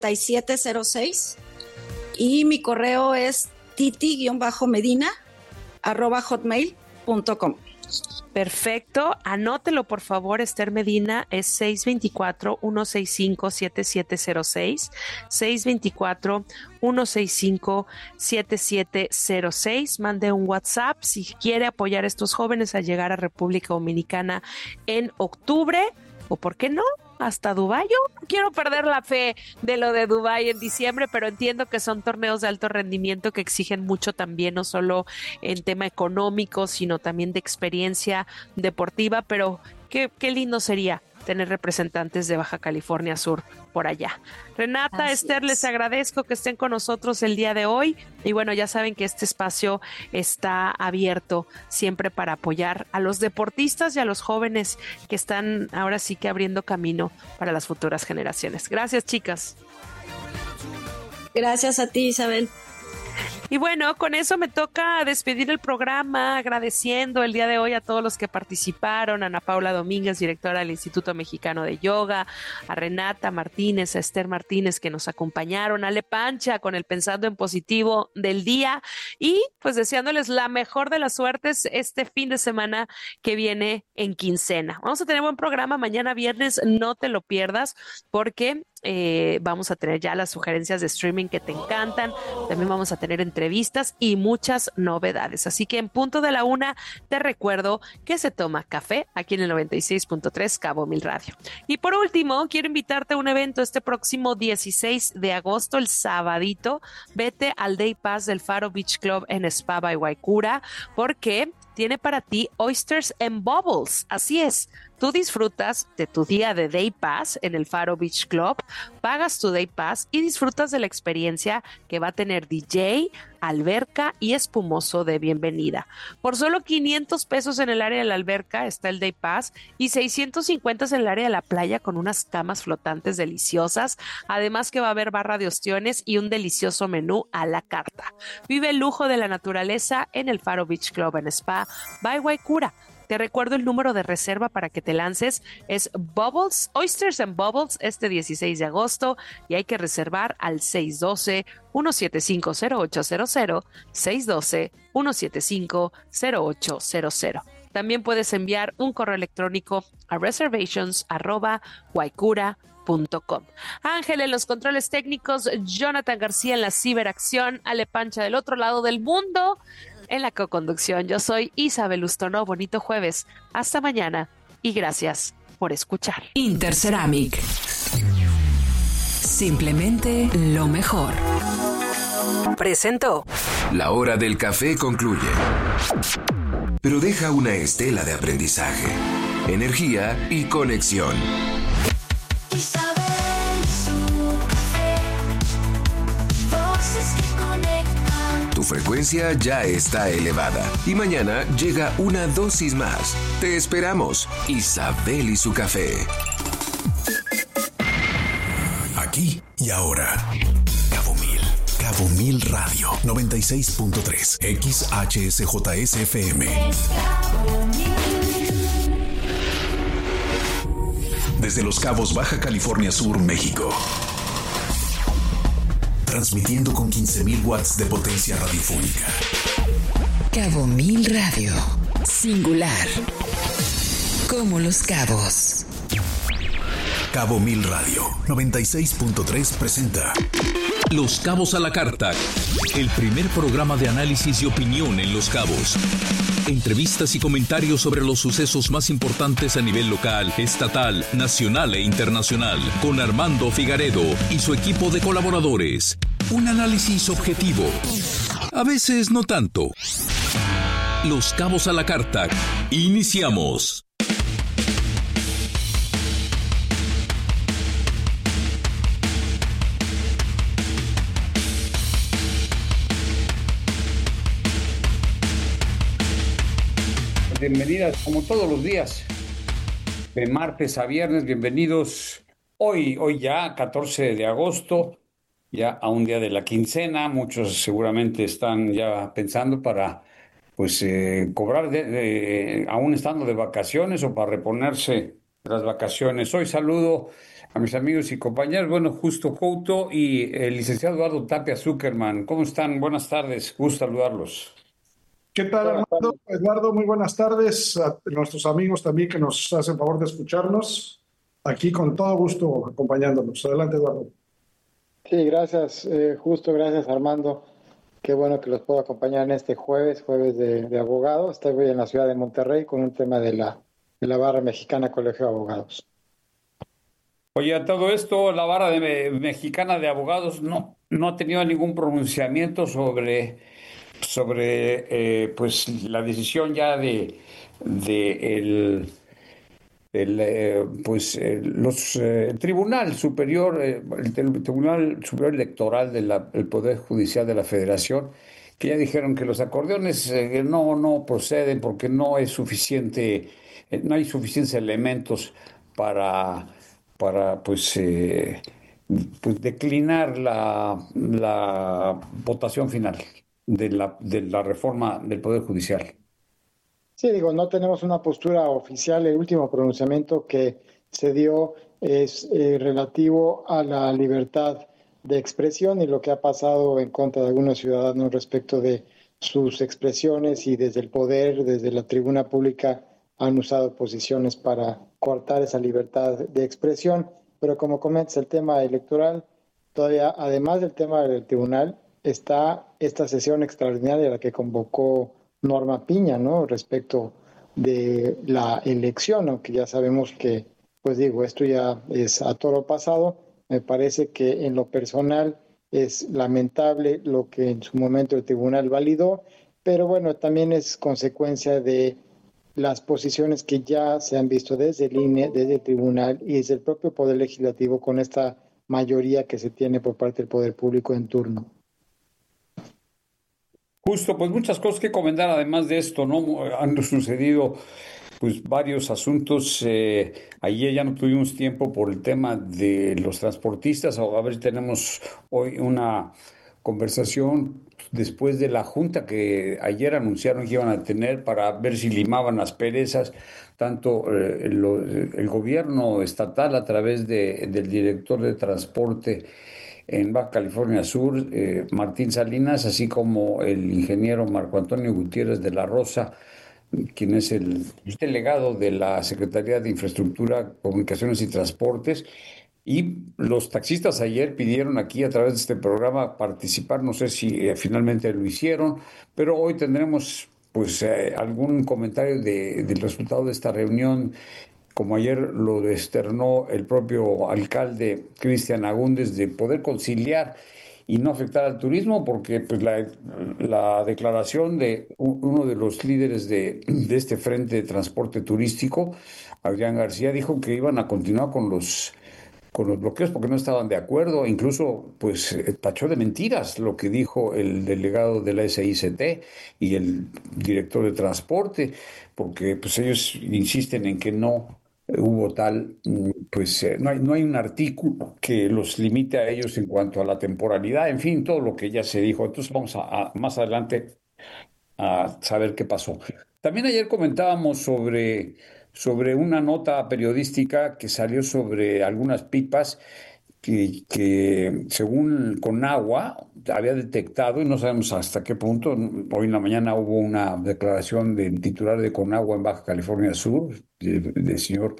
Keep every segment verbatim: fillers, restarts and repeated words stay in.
siete cero seis y mi correo es titi-medina arroba hotmail punto com. Perfecto, anótelo por favor, Esther Medina, es seis dos cuatro, uno seis cinco, siete siete cero seis, seis dos cuatro, uno seis cinco, siete siete cero seis, mande un WhatsApp si quiere apoyar a estos jóvenes a llegar a República Dominicana en octubre, o por qué no, hasta Dubái. Yo no quiero perder la fe de lo de Dubái en diciembre, pero entiendo que son torneos de alto rendimiento que exigen mucho también, no solo en tema económico, sino también de experiencia deportiva, pero qué, qué lindo sería tener representantes de Baja California Sur por allá. Renata, Así Esther, es. Les agradezco que estén con nosotros el día de hoy y bueno, ya saben que este espacio está abierto siempre para apoyar a los deportistas y a los jóvenes que están ahora sí que abriendo camino para las futuras generaciones. Gracias, chicas. Gracias a ti, Isabel. Y bueno, con eso me toca despedir el programa, agradeciendo el día de hoy a todos los que participaron, a Ana Paula Domínguez, directora del Instituto Mexicano de Yoga, a Renata Martínez, a Esther Martínez que nos acompañaron, a Ale Pancha con el Pensando en Positivo del día y pues deseándoles la mejor de las suertes este fin de semana que viene en quincena. Vamos a tener buen programa mañana viernes, no te lo pierdas porque Eh, vamos a tener ya las sugerencias de streaming que te encantan, también vamos a tener entrevistas y muchas novedades, así que en punto de la una te recuerdo que se toma café aquí en el noventa y seis punto tres Cabo Mil Radio. Y por último, quiero invitarte a un evento este próximo dieciséis de agosto, el sabadito, vete al Day Pass del Faro Beach Club en Spa by Waikura, porque tiene para ti Oysters and Bubbles, así es. Tú disfrutas de tu día de Day Pass en el Faro Beach Club, pagas tu Day Pass y disfrutas de la experiencia que va a tener D J, alberca y espumoso de bienvenida. Por solo quinientos pesos en el área de la alberca está el Day Pass y seiscientos cincuenta en el área de la playa con unas camas flotantes deliciosas, además que va a haber barra de ostiones y un delicioso menú a la carta. Vive el lujo de la naturaleza en el Faro Beach Club en Spa by Waikura. Te recuerdo el número de reserva para que te lances, es Bubbles, Oysters and Bubbles, este dieciséis de agosto, y hay que reservar al seis uno dos, uno siete cinco, cero ocho cero cero, seis uno dos, uno siete cinco, cero ocho cero cero. También puedes enviar un correo electrónico a reservations arroba waikura punto com. Ángel en los controles técnicos, Jonathan García en la ciberacción, Ale Pancha del otro lado del mundo en la coconducción. Yo soy Isabel Ustono. Bonito jueves. Hasta mañana y gracias por escuchar. Interceramic. Simplemente lo mejor. Presentó. La hora del café concluye, pero deja una estela de aprendizaje, energía y conexión. Tu frecuencia ya está elevada y mañana llega una dosis más. Te esperamos, Isabel y su café. Aquí y ahora. Cabo Mil. Cabo Mil Radio noventa y seis punto tres X H S J S F M. Desde Los Cabos, Baja California Sur, México. Transmitiendo con quince mil watts de potencia radiofónica. Cabo Mil Radio. Singular. Como Los Cabos. Cabo Mil Radio noventa y seis punto tres presenta Los Cabos a la Carta, el primer programa de análisis y opinión en Los Cabos. Entrevistas y comentarios sobre los sucesos más importantes a nivel local, estatal, nacional e internacional, con Armando Figaredo y su equipo de colaboradores. Un análisis objetivo, a veces no tanto. Los Cabos a la Carta. Iniciamos. Bienvenidas como todos los días, de martes a viernes, bienvenidos hoy, hoy ya catorce de agosto, ya a un día de la quincena. Muchos seguramente están ya pensando para pues eh, cobrar de, de, aún estando de vacaciones o para reponerse las vacaciones. Hoy saludo a mis amigos y compañeros, bueno, Justo Couto y el licenciado Eduardo Tapia Zuckerman. ¿Cómo están? Buenas tardes, gusto saludarlos. ¿Qué tal, Armando? Eduardo, muy buenas tardes. A nuestros amigos también que nos hacen favor de escucharnos. Aquí con todo gusto acompañándonos. Adelante, Eduardo. Sí, gracias, eh, Justo, gracias, Armando. Qué bueno que los puedo acompañar en este jueves, jueves de, de abogados. Estoy en la ciudad de Monterrey con un tema de la, de la barra mexicana Colegio de Abogados. Oye, a todo esto, la barra de, mexicana de abogados no, no ha tenido ningún pronunciamiento sobre, sobre eh, pues, la decisión ya de, de el, el, eh, pues, eh, los, eh, el Tribunal Superior, eh, el, el Tribunal Superior Electoral del Poder Judicial de la Federación, que ya dijeron que los acordeones eh, no, no proceden porque no es suficiente, eh, no hay suficientes elementos para, para pues, eh, pues declinar la, la votación final de la, de la reforma del Poder Judicial. Sí, digo, no tenemos una postura oficial. El último pronunciamiento que se dio es eh, relativo a la libertad de expresión y lo que ha pasado en contra de algunos ciudadanos respecto de sus expresiones, y desde el poder, desde la tribuna pública, han usado posiciones para cortar esa libertad de expresión. Pero como comentas, el tema electoral, todavía, además del tema del tribunal, está esta sesión extraordinaria a la que convocó Norma Piña, ¿no?, respecto de la elección, aunque ya sabemos que, pues digo, esto ya es a toro pasado. Me parece que en lo personal es lamentable lo que en su momento el tribunal validó, pero bueno, también es consecuencia de las posiciones que ya se han visto desde el I N E, desde el tribunal y desde el propio Poder Legislativo, con esta mayoría que se tiene por parte del Poder Público en turno. Justo, pues muchas cosas que comentar además de esto, ¿no? Han sucedido pues varios asuntos. Eh, ayer ya no tuvimos tiempo por el tema de los transportistas. A ver si tenemos hoy una conversación después de la junta que ayer anunciaron que iban a tener para ver si limaban las perezas, tanto eh, el, el gobierno estatal a través de, del director de transporte en Baja California Sur, eh, Martín Salinas, así como el ingeniero Marco Antonio Gutiérrez de la Rosa, quien es el delegado de la Secretaría de Infraestructura, Comunicaciones y Transportes. Y los taxistas ayer pidieron aquí a través de este programa participar, no sé si eh, finalmente lo hicieron, pero hoy tendremos pues eh, algún comentario de, del resultado de esta reunión, como ayer lo externó el propio alcalde Cristian Agúndez, de poder conciliar y no afectar al turismo, porque pues la, la declaración de uno de los líderes de, de este frente de transporte turístico, Adrián García, dijo que iban a continuar con los con los bloqueos porque no estaban de acuerdo. Incluso pues tachó de mentiras lo que dijo el delegado de la S I C T y el director de transporte, porque pues ellos insisten en que no hubo tal, pues eh, no hay, no hay un artículo que los limite a ellos en cuanto a la temporalidad, en fin, todo lo que ya se dijo. Entonces vamos a, a más adelante a saber qué pasó. También ayer comentábamos sobre, sobre una nota periodística que salió sobre algunas pipas que, que según Conagua había detectado, y no sabemos hasta qué punto. Hoy en la mañana hubo una declaración del titular de Conagua en Baja California Sur, del de señor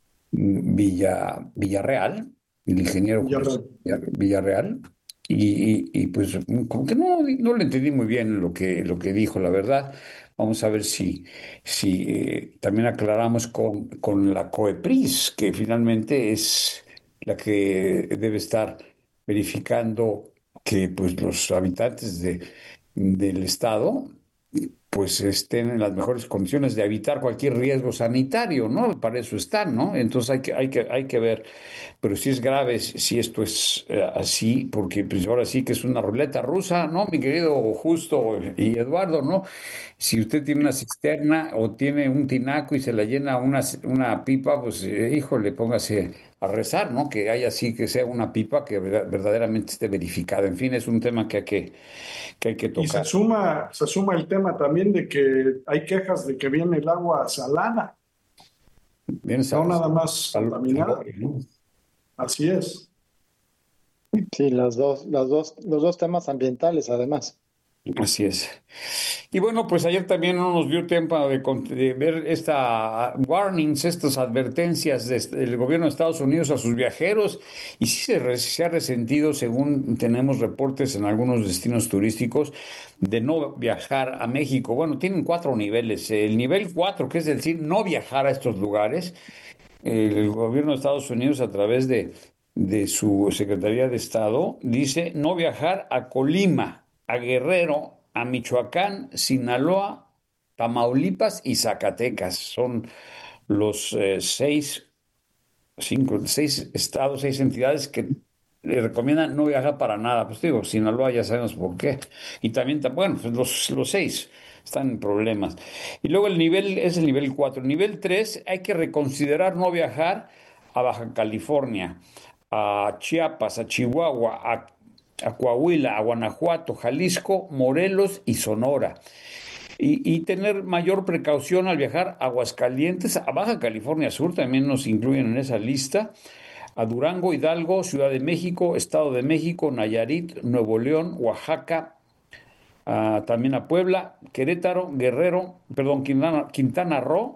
Villa, Villarreal, el ingeniero Villarreal, Villarreal y, y, y pues como que no, no le entendí muy bien lo que, lo que dijo, la verdad. Vamos a ver si, si eh, también aclaramos con, con la COEPRIS, que finalmente es la que debe estar verificando que pues los habitantes de, del estado pues estén en las mejores condiciones de evitar cualquier riesgo sanitario, ¿no? Para eso están, ¿no? Entonces hay que, hay que, hay que ver, pero sí es grave si esto es eh, así, porque pues ahora sí que es una ruleta rusa, ¿no? Mi querido Justo y Eduardo, ¿no? Si usted tiene una cisterna o tiene un tinaco y se la llena una, una pipa, pues eh, híjole, póngase a rezar, ¿no? Que haya así, que sea una pipa que verdaderamente esté verificada. En fin, es un tema que hay que, que, hay que tocar. Y se suma, se suma el tema también de que hay quejas de que viene el agua salada. Bien, no nada más contaminada. ¿no? Así es. Sí, las dos, las dos, los dos temas ambientales, además. Así es. Y bueno, pues ayer también no nos dio tiempo de, de ver esta warnings, estas advertencias del gobierno de Estados Unidos a sus viajeros, y sí se, se ha resentido, según tenemos reportes en algunos destinos turísticos, de no viajar a México. Bueno, tienen cuatro niveles. El nivel cuatro, que es decir, no viajar a estos lugares, el gobierno de Estados Unidos, a través de, de su Secretaría de Estado, dice no viajar a Colima, a Guerrero, a Michoacán, Sinaloa, Tamaulipas y Zacatecas. Son los eh, seis, cinco, seis estados, seis entidades que le recomiendan no viajar para nada. Pues digo, Sinaloa ya sabemos por qué. Y también, bueno, pues los, los seis están en problemas. Y luego el nivel es el nivel cuatro. El nivel tres, hay que reconsiderar no viajar a Baja California, a Chiapas, a Chihuahua, a a Coahuila, a Guanajuato, Jalisco, Morelos y Sonora. Y, y tener mayor precaución al viajar a Aguascalientes, a Baja California Sur, también nos incluyen en esa lista, a Durango, Hidalgo, Ciudad de México, Estado de México, Nayarit, Nuevo León, Oaxaca, a, también a Puebla, Querétaro, Guerrero, perdón, Quintana, Quintana Roo,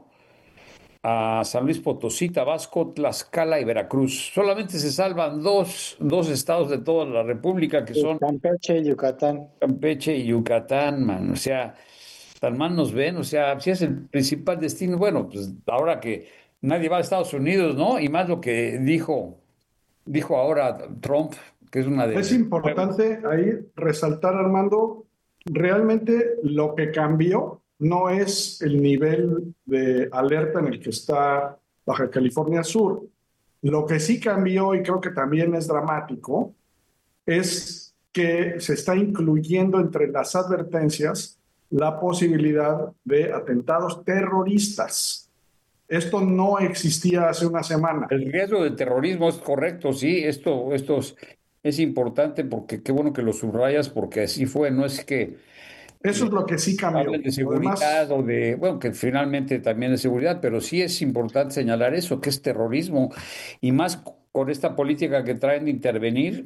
a San Luis Potosí, Tabasco, Tlaxcala y Veracruz. Solamente se salvan dos, dos estados de toda la República, que son Campeche y Yucatán. Campeche y Yucatán, man. O sea, tan mal nos ven. O sea, si es el principal destino, bueno, pues ahora que nadie va a Estados Unidos, ¿no? Y más lo que dijo, dijo ahora Trump, que es una de... Es importante ahí resaltar, Armando, realmente lo que cambió no es el nivel de alerta en el que está Baja California Sur. Lo que sí cambió, y creo que también es dramático, es que se está incluyendo entre las advertencias la posibilidad de atentados terroristas. Esto no existía hace una semana. El riesgo de terrorismo es correcto, sí, esto, esto es, es importante, porque qué bueno que lo subrayas, porque así fue, no es que eso es lo que sí cambió. Hablen de seguridad. Además, o de, bueno, que finalmente también es seguridad, pero sí es importante señalar eso, que es terrorismo, y más con esta política que traen de intervenir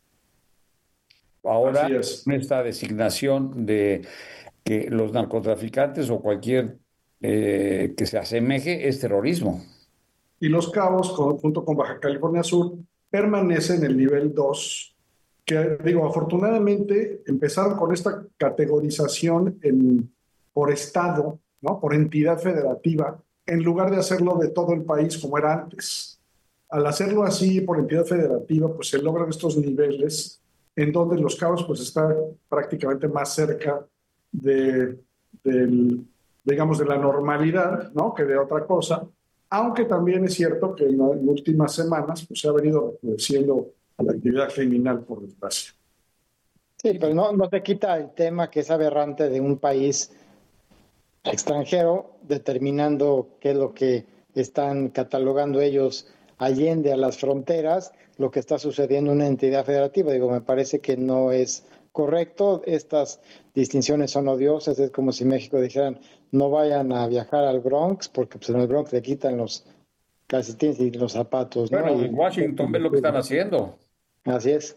ahora con esta designación de que los narcotraficantes o cualquier eh, que se asemeje es terrorismo. Y Los Cabos, con, junto con Baja California Sur, permanece en el nivel dos, que digo, afortunadamente empezaron con esta categorización en, por estado, ¿no? Por entidad federativa, en lugar de hacerlo de todo el país como era antes. Al hacerlo así por entidad federativa, pues se logran estos niveles en donde Los Cabos pues está prácticamente más cerca de, del, digamos, de la normalidad, ¿no? Que de otra cosa, aunque también es cierto que en las últimas semanas pues se ha venido recrudeciendo a la actividad criminal, por desgracia. Sí, pero no, no te quita el tema que es aberrante de un país extranjero determinando qué es lo que están catalogando ellos allende a las fronteras, lo que está sucediendo en una entidad federativa. Digo, me parece que no es correcto. Estas distinciones son odiosas. Es como si México dijeran no vayan a viajar al Bronx, porque pues en el Bronx le quitan los calcetines y los zapatos, ¿no? Bueno, y, en Washington ve lo que están haciendo. Así es.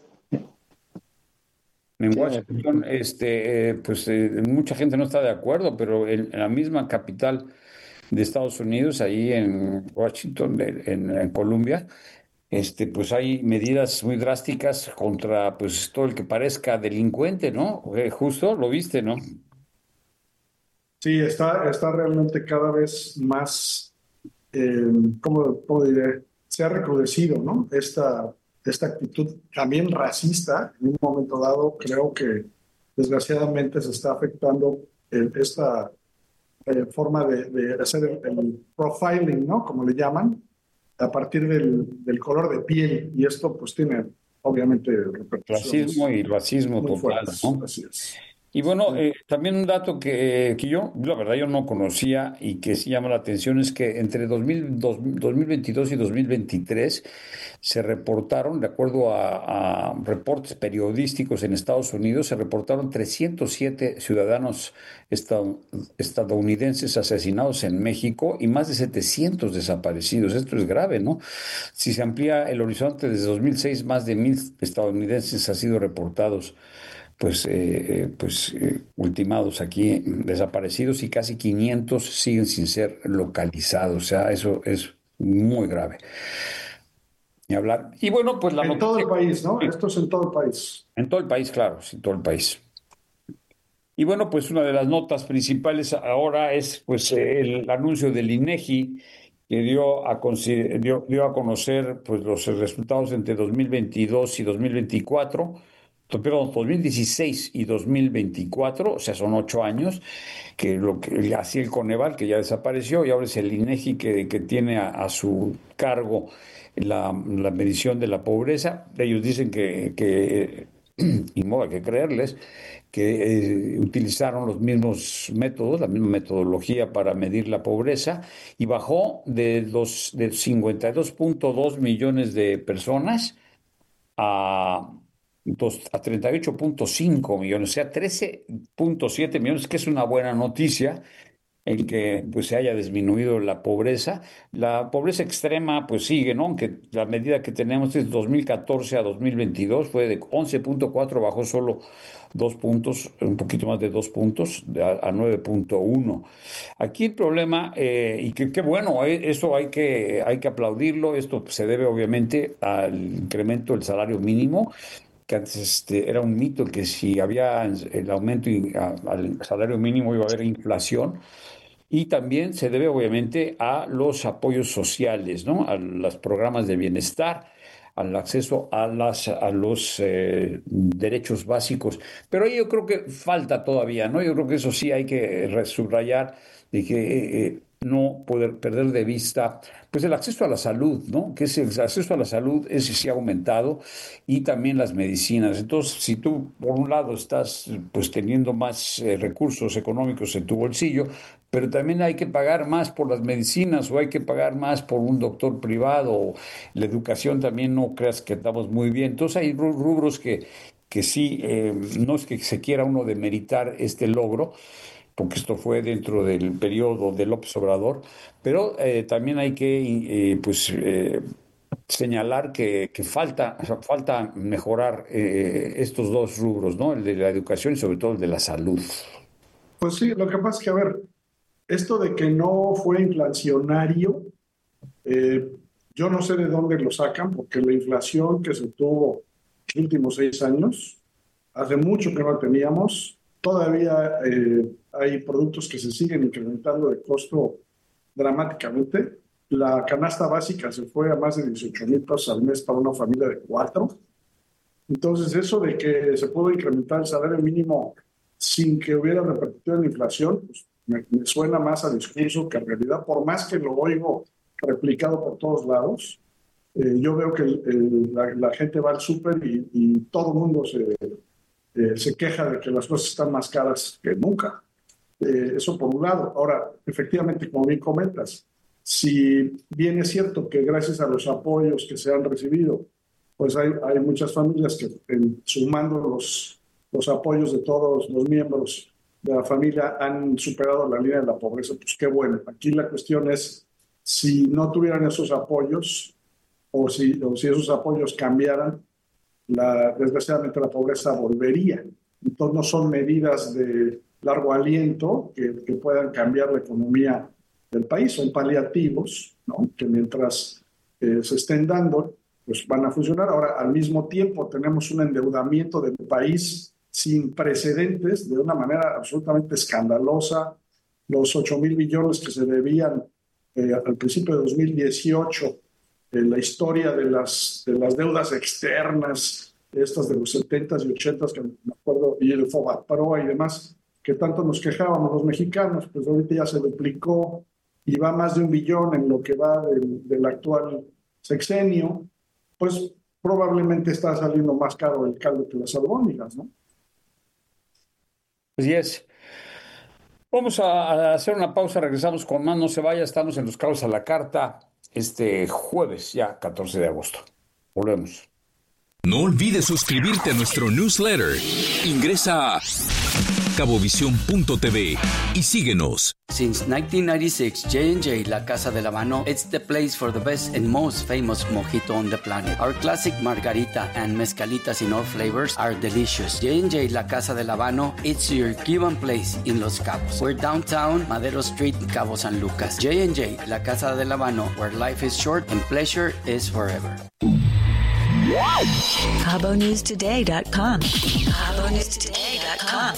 En Washington, este, eh, pues eh, mucha gente no está de acuerdo, pero en, en la misma capital de Estados Unidos, ahí en Washington, en, en Columbia, este, pues hay medidas muy drásticas contra pues todo el que parezca delincuente, ¿no? Eh, justo, lo viste, ¿no? Sí, está, está realmente cada vez más, eh, ¿cómo, cómo diré? Se ha recrudecido, ¿no? Esta esta actitud también racista, en un momento dado, creo que desgraciadamente se está afectando el, esta eh, forma de, de hacer el, el profiling, ¿no? Como le llaman, a partir del, del color de piel, y esto pues tiene obviamente repercusiones. Racismo y racismo total, fuertes, ¿no? Así es. Y bueno, eh, también un dato que, que yo, la verdad, yo no conocía y que sí llama la atención es que entre dos mil, dos- dos mil veintidós y dos mil veintitrés se reportaron, de acuerdo a, a reportes periodísticos en Estados Unidos, se reportaron trescientos siete ciudadanos estad- estadounidenses asesinados en México y más de setecientos desaparecidos. Esto es grave, ¿no? Si se amplía el horizonte desde dos mil seis, más de mil estadounidenses han sido reportados pues, eh, eh, pues eh, ultimados aquí, desaparecidos, y casi quinientos siguen sin ser localizados. O sea, eso es muy grave. Ni hablar. Y bueno, pues la En todo noticia. el país, ¿no? Sí, Esto es en todo el país. en todo el país, claro, sí, en todo el país. Y bueno, pues una de las notas principales ahora es pues el anuncio del INEGI que dio a, consi- dio, dio a conocer pues los resultados entre dos mil veintidós y dos mil veinticuatro, to- perdón, dos mil dieciséis y dos mil veinticuatro, o sea, son ocho años, que lo que hacía el Coneval, que ya desapareció, y ahora es el INEGI que, que tiene a, a su cargo la, la medición de la pobreza. Ellos dicen que, que y modo hay que creerles, que eh, utilizaron los mismos métodos, la misma metodología para medir la pobreza, y bajó de, los, de cincuenta y dos punto dos millones de personas a, dos, a treinta y ocho punto cinco millones, o sea, trece punto siete millones, que es una buena noticia el que pues se haya disminuido la pobreza. La pobreza extrema pues sigue, ¿no? Aunque la medida que tenemos es dos mil catorce a dos mil veintidós, fue de once punto cuatro, bajó solo dos puntos, un poquito más de dos puntos, a, a nueve punto uno. Aquí el problema, eh, y que qué bueno, eh, eso hay que, hay que aplaudirlo, esto se debe obviamente al incremento del salario mínimo, que antes este, era un mito que si había el aumento y, a, al salario mínimo iba a haber inflación. Y también se debe obviamente a los apoyos sociales, ¿no? A los programas de bienestar, al acceso a, las, a los eh, derechos básicos. Pero ahí yo creo que falta todavía, ¿no? Yo creo que eso sí hay que subrayar de que eh, eh, no poder perder de vista, pues el acceso a la salud, ¿no? Que es el acceso a la salud, ese sí ha aumentado, y también las medicinas. Entonces, si tú, por un lado, estás pues teniendo más eh, recursos económicos en tu bolsillo, pero también hay que pagar más por las medicinas o hay que pagar más por un doctor privado, o la educación también no creas que estamos muy bien. Entonces hay rubros que, que sí, eh, no es que se quiera uno demeritar este logro, porque esto fue dentro del periodo de López Obrador, pero eh, también hay que eh, pues eh, señalar que, que falta, o sea, falta mejorar eh, estos dos rubros, ¿no? El de la educación y sobre todo el de la salud. Pues sí, lo que pasa es que, a ver, esto de que no fue inflacionario, eh, yo no sé de dónde lo sacan, porque la inflación que se tuvo los últimos seis años, hace mucho que no teníamos, todavía eh, hay productos que se siguen incrementando de costo dramáticamente. La canasta básica se fue a más de dieciocho mil pesos al mes para una familia de cuatro. Entonces, eso de que se pudo incrementar el salario mínimo sin que hubiera repercutido en la inflación, pues me, me suena más a discurso que a realidad, por más que lo oigo replicado por todos lados. Eh, yo veo que el, el, la, la gente va al súper y, y todo el mundo se, eh, se queja de que las cosas están más caras que nunca. Eh, eso por un lado. Ahora, efectivamente, como bien comentas, si bien es cierto que gracias a los apoyos que se han recibido, pues hay, hay muchas familias que, en, sumando los, los apoyos de todos los miembros de la familia, han superado la línea de la pobreza. Pues qué bueno. Aquí la cuestión es, si no tuvieran esos apoyos, o si, o si esos apoyos cambiaran, la, desgraciadamente la pobreza volvería. Entonces no son medidas de largo aliento que, que puedan cambiar la economía del país, son paliativos, ¿no? Que mientras eh, se estén dando, pues van a funcionar. Ahora, al mismo tiempo, tenemos un endeudamiento del país sin precedentes, de una manera absolutamente escandalosa. Los ocho mil billones que se debían eh, al principio de dos mil dieciocho, en la historia de las, de las deudas externas, estas de los setentas y ochentas, que me acuerdo, y el Fobaproa y demás, que tanto nos quejábamos los mexicanos, pues ahorita ya se duplicó y va más de un billón en lo que va del, del actual sexenio. Pues probablemente está saliendo más caro el caldo que las albóndigas, ¿no? Así es. Vamos a hacer una pausa, regresamos con más, no se vaya, estamos en Los Cabos a la Carta este jueves, ya catorce de agosto. Volvemos. No olvides suscribirte a nuestro newsletter. Ingresa a cabovisión punto t v y síguenos. Since nineteen ninety-six, J and J, La Casa del Habano, it's the place for the best and most famous mojito on the planet. Our classic margarita and mezcalitas in all flavors are delicious. J and J, La Casa del Habano, it's your Cuban place in Los Cabos. We're downtown, Madero Street, Cabo San Lucas. J and J, La Casa del Habano, where life is short and pleasure is forever. Cabo News Today dot com. Cabo News Today dot com.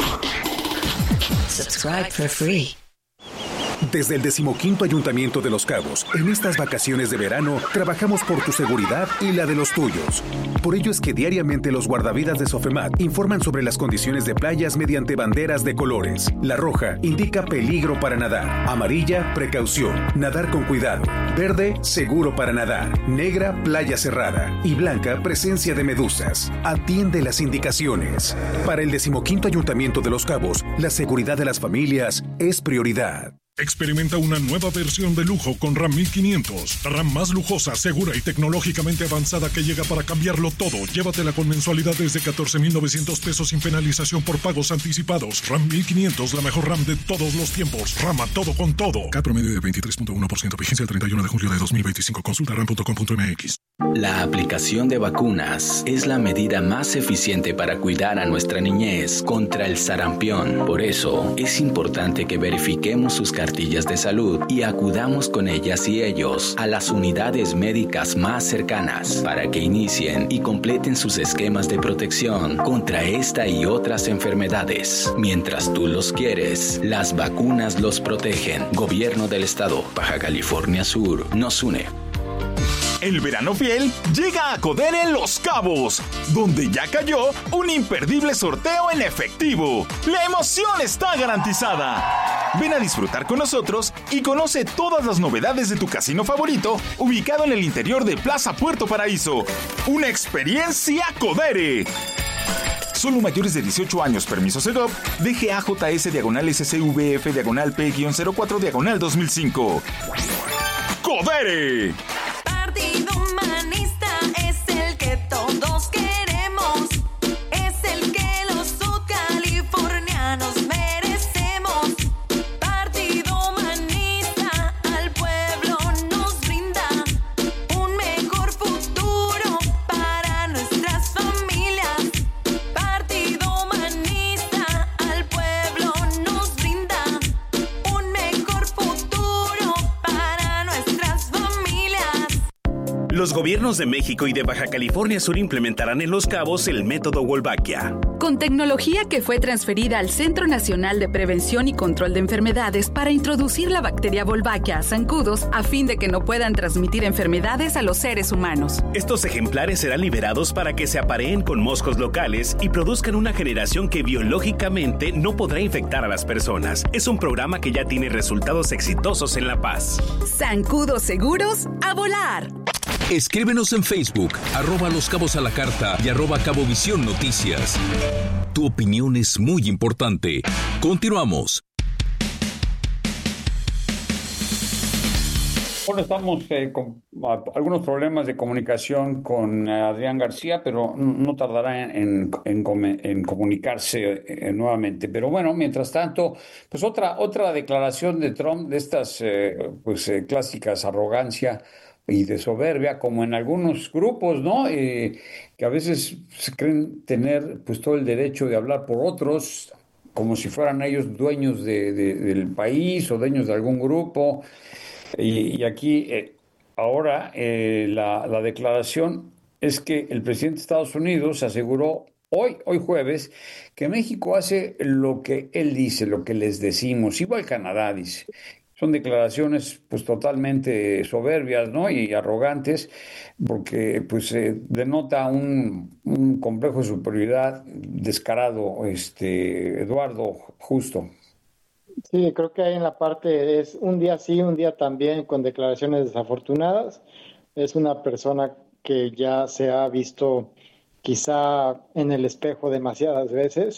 Subscribe for free. Desde el decimoquinto Ayuntamiento de Los Cabos, en estas vacaciones de verano, trabajamos por tu seguridad y la de los tuyos. Por ello es que diariamente los guardavidas de Sofemat informan sobre las condiciones de playas mediante banderas de colores. La roja indica peligro para nadar. Amarilla, precaución, nadar con cuidado. Verde, seguro para nadar. Negra, playa cerrada. Y blanca, presencia de medusas. Atiende las indicaciones. Para el decimoquinto Ayuntamiento de Los Cabos, la seguridad de las familias es prioridad. Experimenta una nueva versión de lujo con RAM mil quinientos. La RAM más lujosa, segura y tecnológicamente avanzada que llega para cambiarlo todo. Llévatela con mensualidades de catorce mil novecientos pesos sin penalización por pagos anticipados. RAM mil quinientos, la mejor RAM de todos los tiempos. RAM a todo con todo. K promedio de veintitrés punto uno por ciento. Vigencia el treinta y uno de julio de dos mil veinticinco. Consulta ram punto com punto m x. La aplicación de vacunas es la medida más eficiente para cuidar a nuestra niñez contra el sarampión. Por eso, es importante que verifiquemos sus cartillas de salud y acudamos con ellas y ellos a las unidades médicas más cercanas para que inicien y completen sus esquemas de protección contra esta y otras enfermedades. Mientras tú los quieres, las vacunas los protegen. Gobierno del Estado, Baja California Sur, nos une. El verano fiel llega a Codere Los Cabos, donde ya cayó un imperdible sorteo en efectivo. La emoción está garantizada. Ven a disfrutar con nosotros y conoce todas las novedades de tu casino favorito, ubicado en el interior de Plaza Puerto Paraíso. Una experiencia Codere. Solo mayores de dieciocho años, permiso Segov, D G A J S diagonal S C V F diagonal P cero cuatro diagonal dos mil cinco. ¡Codere! Partido Humanista es el que todos queremos, es el que los sudcalifornianos merecemos. Partido Humanista al pueblo nos brinda un mejor futuro para nuestras familias. Partido Humanista al pueblo nos brinda un mejor futuro para nuestras familias. Los gobiernos de México y de Baja California Sur implementarán en Los Cabos el método Wolbachia. Con tecnología que fue transferida al Centro Nacional de Prevención y Control de Enfermedades para introducir la bacteria Wolbachia a zancudos a fin de que no puedan transmitir enfermedades a los seres humanos. Estos ejemplares serán liberados para que se apareen con moscos locales y produzcan una generación que biológicamente no podrá infectar a las personas. Es un programa que ya tiene resultados exitosos en La Paz. Zancudos seguros, a volar. Escríbenos en Facebook, arroba Los Cabos a la Carta y arroba Cabovisión Noticias. Tu opinión es muy importante. Continuamos. Bueno, estamos eh, con a, algunos problemas de comunicación con eh, Adrián García, pero no tardará en, en, en, en comunicarse eh, nuevamente. Pero bueno, mientras tanto, pues otra, otra declaración de Trump de estas eh, pues eh, clásicas arrogancia y de soberbia, como en algunos grupos, ¿no? Eh, que a veces se creen tener pues todo el derecho de hablar por otros, como si fueran ellos dueños de, de, del país o dueños de algún grupo. Y, y aquí, eh, ahora, eh, la, la declaración es que el presidente de Estados Unidos aseguró hoy, hoy jueves, que México hace lo que él dice, lo que les decimos, igual Canadá dice. Son declaraciones pues totalmente soberbias, ¿no? Y arrogantes, porque pues eh, denota un, un complejo de superioridad descarado, este Eduardo, justo. Sí, creo que ahí en la parte es un día sí, un día también, con declaraciones desafortunadas. Es una persona que ya se ha visto quizá en el espejo demasiadas veces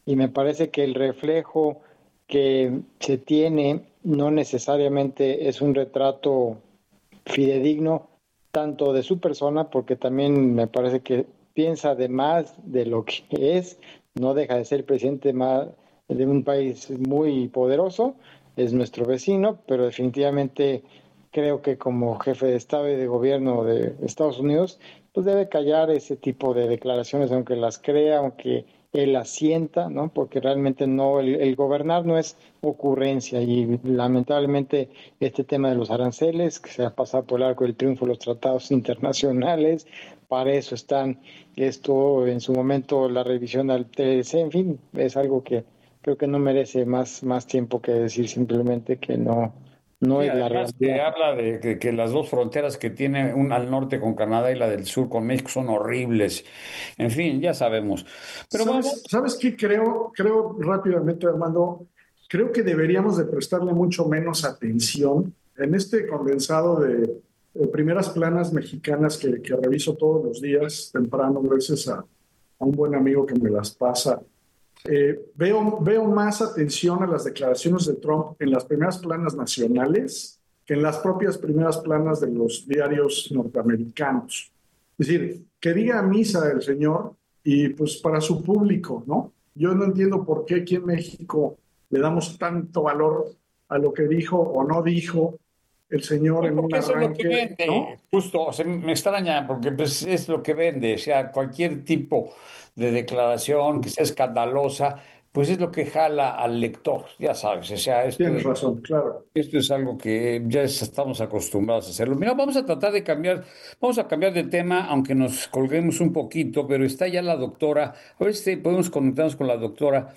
y me parece que el reflejo que se tiene no necesariamente es un retrato fidedigno tanto de su persona, porque también me parece que piensa de más de lo que es, no deja de ser presidente de un país muy poderoso, es nuestro vecino, pero definitivamente creo que como jefe de Estado y de gobierno de Estados Unidos, pues debe callar ese tipo de declaraciones, aunque las crea, aunque él las sienta, ¿no? Porque realmente no, el, el gobernar no es ocurrencia, y lamentablemente este tema de los aranceles, que se ha pasado por el arco del triunfo los tratados internacionales, para eso están, esto en su momento la revisión al T L C, en fin, es algo que creo que no merece más, más tiempo que decir simplemente que no, no Sí, es la además que realidad. habla de que, que las dos fronteras que tiene, una al norte con Canadá y la del sur con México, son horribles. En fin, ya sabemos. Pero ¿Sabes, vamos, ¿sabes qué creo? Creo rápidamente, Armando, creo que deberíamos de prestarle mucho menos atención en este condensado de, de primeras planas mexicanas que, que reviso todos los días temprano, gracias a, a un buen amigo que me las pasa. Eh, veo, veo más atención a las declaraciones de Trump en las primeras planas nacionales que en las propias primeras planas de los diarios norteamericanos. Es decir, que diga misa el señor y pues para su público, ¿no? Yo no entiendo por qué aquí en México le damos tanto valor a lo que dijo o no dijo el señor en un porque eso es lo que arranque, vende, ¿no? justo, o sea, me extraña porque pues, es lo que vende, o sea, cualquier tipo de declaración que sea escandalosa, pues es lo que jala al lector, ya sabes, o sea, esto Tienes es, razón, claro. esto es algo que ya es- estamos acostumbrados a hacerlo. Mira, vamos a tratar de cambiar, vamos a cambiar de tema, aunque nos colguemos un poquito, pero está ya la doctora, a ver si podemos conectarnos con la doctora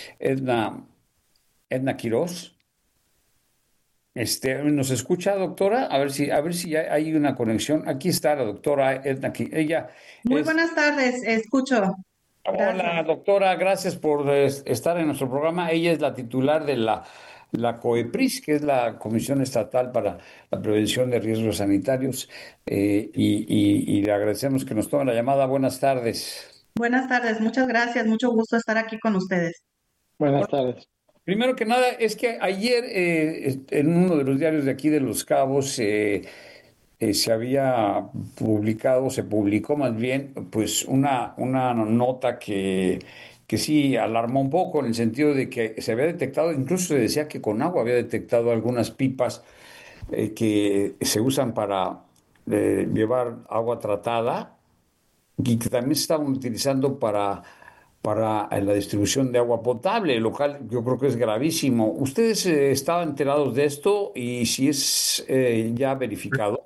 Edna, Edna Quirós. Este, ¿nos escucha, doctora? A ver si, a ver si ya hay una conexión. Aquí está la doctora Edna Qui- Ella Muy es. buenas tardes, escucho. Hola, doctora, gracias por es- estar en nuestro programa. Ella es la titular de la, la COEPRIS, que es la Comisión Estatal para la Prevención de Riesgos Sanitarios, eh, y, y- y le agradecemos que nos tome la llamada. Buenas tardes. Buenas tardes, muchas gracias, mucho gusto estar aquí con ustedes. Buenas tardes. Primero que nada, es que ayer eh, en uno de los diarios de aquí de Los Cabos eh, eh, se había publicado, se publicó más bien, pues una, una nota que, que sí alarmó un poco en el sentido de que se había detectado, incluso se decía que con agua había detectado algunas pipas eh, que se usan para eh, llevar agua tratada y que también se estaban utilizando para, para eh, la distribución de agua potable, lo cual yo creo que es gravísimo. ¿Ustedes eh, estaban enterados de esto y si es eh, ya verificado?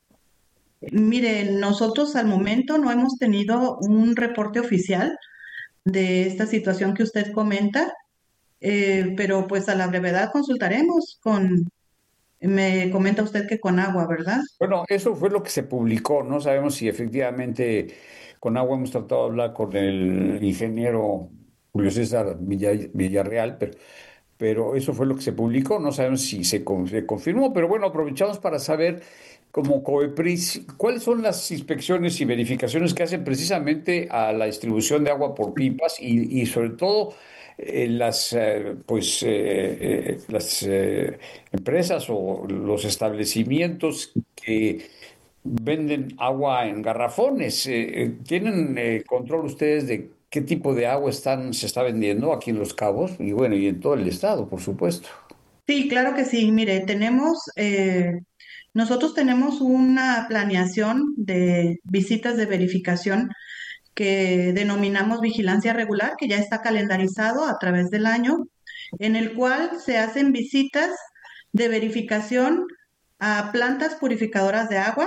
Mire, nosotros al momento no hemos tenido un reporte oficial de esta situación que usted comenta, eh, pero pues a la brevedad consultaremos con, me comenta usted que con agua, ¿verdad? Bueno, eso fue lo que se publicó. No sabemos si efectivamente con agua hemos tratado de hablar con el ingeniero Julio César Villa- Villarreal, pero, pero eso fue lo que se publicó. No sabemos si se, con- se confirmó, pero bueno, aprovechamos para saber, como COEPRIS, cuáles son las inspecciones y verificaciones que hacen precisamente a la distribución de agua por pipas y, y sobre todo eh, las, eh, pues, eh, eh, las eh, empresas o los establecimientos que venden agua en garrafones. Eh, eh, ¿tienen eh, control ustedes de qué tipo de agua están, se está vendiendo aquí en Los Cabos? Y bueno, y en todo el estado, por supuesto. Sí, claro que sí. Mire, tenemos, eh, nosotros tenemos una planeación de visitas de verificación que denominamos vigilancia regular, que ya está calendarizado a través del año, en el cual se hacen visitas de verificación a plantas purificadoras de agua,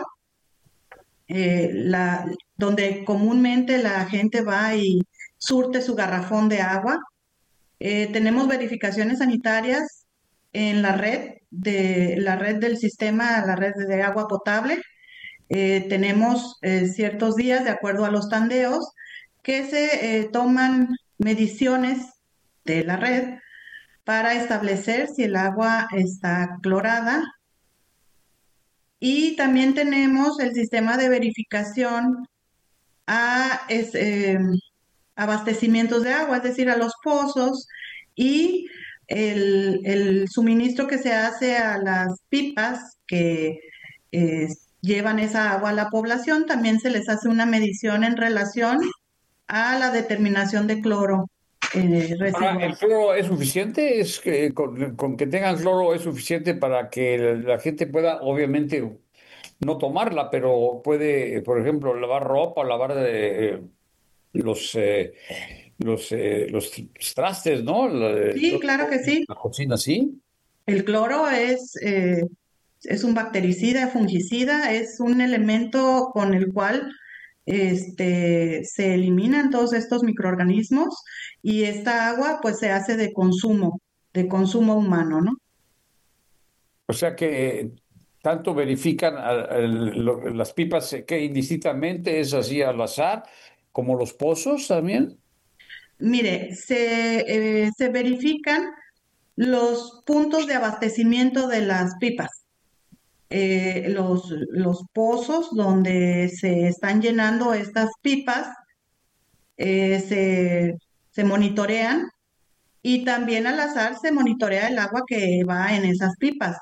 eh, la, donde comúnmente la gente va y surte su garrafón de agua. Eh, tenemos verificaciones sanitarias en la red de la red del sistema, la red de agua potable. Eh, tenemos eh, ciertos días, de acuerdo a los tandeos, que se eh, toman mediciones de la red para establecer si el agua está clorada. Y también tenemos el sistema de verificación a, es, eh, abastecimientos de agua, es decir, a los pozos, y el, el suministro que se hace a las pipas que eh, llevan esa agua a la población, también se les hace una medición en relación a la determinación de cloro eh, Ahora, residual. ¿el cloro es suficiente? ¿Es que con, con que tengan cloro es suficiente para que la gente pueda, obviamente, no tomarla, pero puede, por ejemplo, lavar ropa, lavar eh, los, eh, los, eh, los trastes, ¿no? La, Sí, claro que sí. la cocina, ¿sí? El cloro es, eh, es un bactericida, fungicida, es un elemento con el cual este, se eliminan todos estos microorganismos y esta agua pues se hace de consumo, de consumo humano, ¿no? O sea que tanto verifican al- al- lo- las pipas eh, que indistintamente es así al azar, como los pozos también. Mire, se, eh, se verifican los puntos de abastecimiento de las pipas. Eh, los, los pozos donde se están llenando estas pipas eh, se, se monitorean y también al azar se monitorea el agua que va en esas pipas.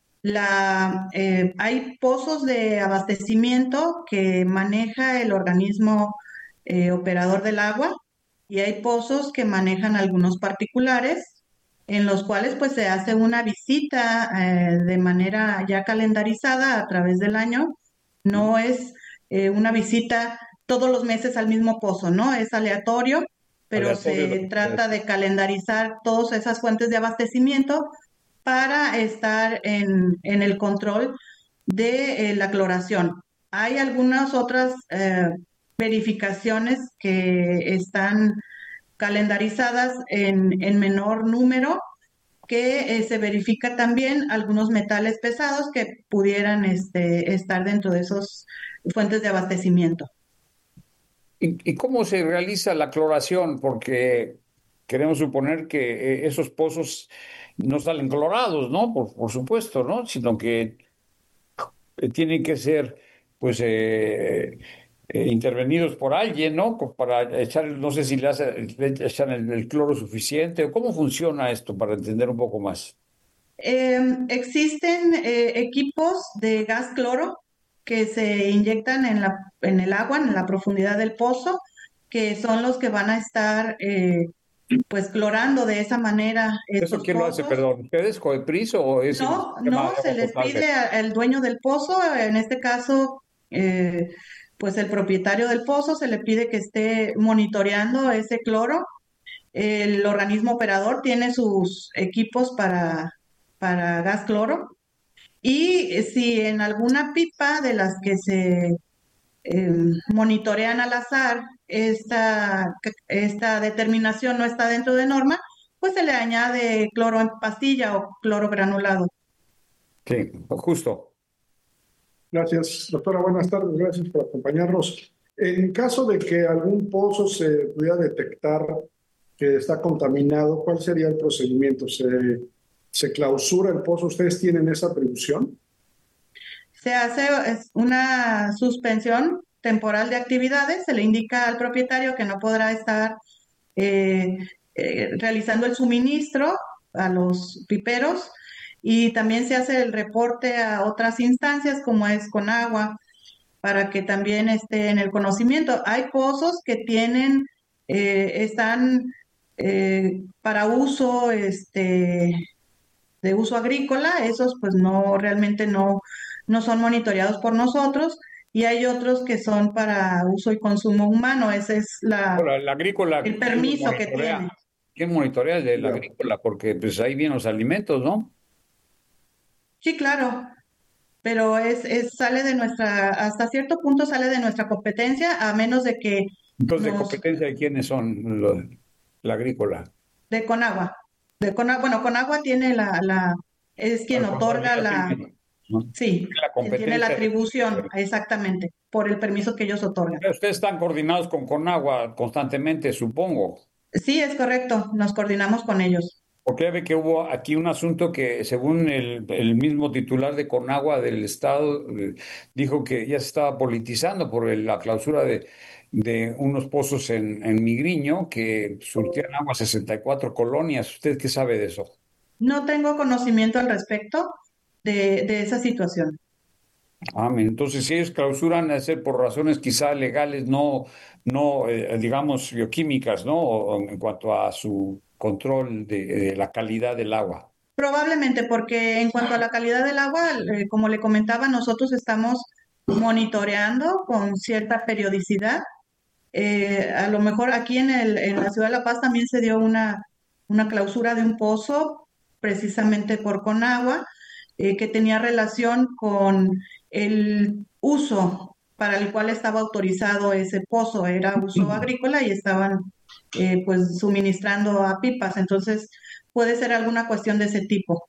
La, eh, hay pozos de abastecimiento que maneja el organismo eh, operador del agua y hay pozos que manejan algunos particulares en los cuales pues se hace una visita eh, de manera ya calendarizada a través del año. No es eh, una visita todos los meses al mismo pozo, ¿no? Es aleatorio, pero Aleatorio, se lo- trata de calendarizar todas esas fuentes de abastecimiento para estar en, en el control de eh, la cloración. Hay algunas otras eh, verificaciones que están calendarizadas en, en menor número, que eh, se verifica también algunos metales pesados que pudieran este, estar dentro de esas fuentes de abastecimiento. ¿Y, y cómo se realiza la cloración? Porque queremos suponer que eh, esos pozos no salen clorados, ¿no? Por, por supuesto, ¿no? Sino que eh, tienen que ser, pues, eh, eh, intervenidos por alguien, ¿no? Co- Para echar, no sé si le, hace- le echan el, el cloro suficiente o cómo funciona esto para entender un poco más. Eh, existen eh, equipos de gas cloro que se inyectan en la, en el agua, en la profundidad del pozo, que son los que van a estar eh, pues clorando de esa manera ¿Eso estos quién lo hace, pozos. perdón? ¿Ustedes, Coepris o es el No, sistema no, de se agua les potable? pide a- al dueño del pozo, en este caso, eh, pues el propietario del pozo, se le pide que esté monitoreando ese cloro. El organismo operador tiene sus equipos para, para gas cloro. Y eh, si en alguna pipa de las que se eh, monitorean al azar, esta, esta determinación no está dentro de norma, pues se le añade cloro en pastilla o cloro granulado. Sí, justo. Gracias, doctora. Buenas tardes. Gracias por acompañarnos. En caso de que algún pozo se pudiera detectar que está contaminado, ¿cuál sería el procedimiento? ¿Se, se clausura el pozo? ¿Ustedes tienen esa atribución? Se hace es, una suspensión temporal de actividades, se le indica al propietario que no podrá estar eh, eh, realizando el suministro a los piperos y también se hace el reporte a otras instancias como es Conagua para que también esté en el conocimiento. Hay pozos que tienen, eh, están eh, para uso este, de uso agrícola, esos pues no, realmente no, no son monitoreados por nosotros, y hay otros que son para uso y consumo humano, ese es la, Ahora, el agrícola, el ¿quién permiso que monitorea? tiene. ¿Quién monitorea el de la agrícola? Porque pues ahí vienen los alimentos, ¿no? Sí, claro, pero es, es, sale de nuestra, hasta cierto punto sale de nuestra competencia, a menos de que Entonces, ¿de nos, competencia de quiénes son los, la agrícola? de Conagua, de Conagua, bueno, Conagua tiene la, la, es quien La otorga la, responsabilidad tiene, ¿no? sí, La quien tiene la competencia. atribución, exactamente, por el permiso que ellos otorgan. Ustedes están coordinados con Conagua constantemente, supongo. Sí, es correcto, nos coordinamos con ellos. Porque ve que hubo aquí un asunto que, según el, el mismo titular de Conagua del Estado, eh, dijo que ya se estaba politizando por el- la clausura de, de unos pozos en, en Migriño que surtían agua a sesenta y cuatro colonias. ¿Usted qué sabe de eso? No tengo conocimiento al respecto de, de esa situación. Ah, mira, entonces si ellos clausuran a ser por razones quizá legales, no, no eh, digamos, bioquímicas, ¿no? O- o en cuanto a su control de, de la calidad del agua. Probablemente porque en cuanto a la calidad del agua, eh, como le comentaba, nosotros estamos monitoreando con cierta periodicidad. Eh, a lo mejor aquí en el, en la ciudad de La Paz también se dio una, una clausura de un pozo precisamente por Conagua, eh, que tenía relación con el uso para el cual estaba autorizado ese pozo, era uso agrícola y estaban eh, pues suministrando a pipas, entonces puede ser alguna cuestión de ese tipo.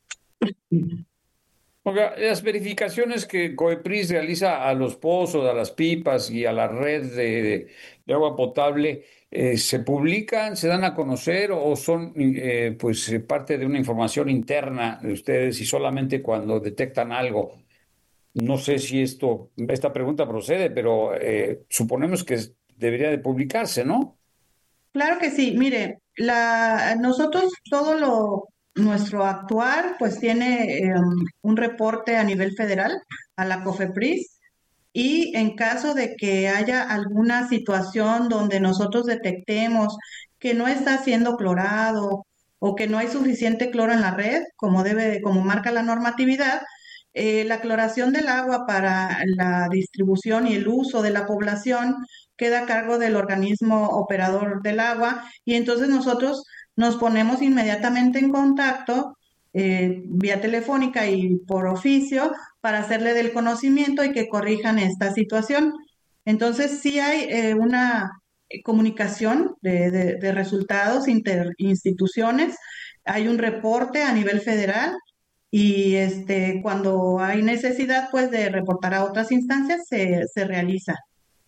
Oiga, las verificaciones que COEPRIS realiza a los pozos, a las pipas y a la red de, de- de agua potable, eh, ¿se publican, se dan a conocer o son eh, pues eh, parte de una información interna de ustedes y solamente cuando detectan algo? No sé si esto, esta pregunta procede, pero eh, suponemos que es- debería de publicarse, ¿no? Claro que sí, mire, la, nosotros todo lo, nuestro actuar pues tiene eh, un reporte a nivel federal a la COFEPRIS y en caso de que haya alguna situación donde nosotros detectemos que no está siendo clorado o que no hay suficiente cloro en la red, como debe, como marca la normatividad, eh, la cloración del agua para la distribución y el uso de la población queda a cargo del organismo operador del agua y entonces nosotros nos ponemos inmediatamente en contacto eh, vía telefónica y por oficio para hacerle del conocimiento y que corrijan esta situación. Entonces, sí hay eh, una eh, comunicación de, de- de resultados interinstituciones, hay un reporte a nivel federal y este, cuando hay necesidad pues de reportar a otras instancias se, se realiza.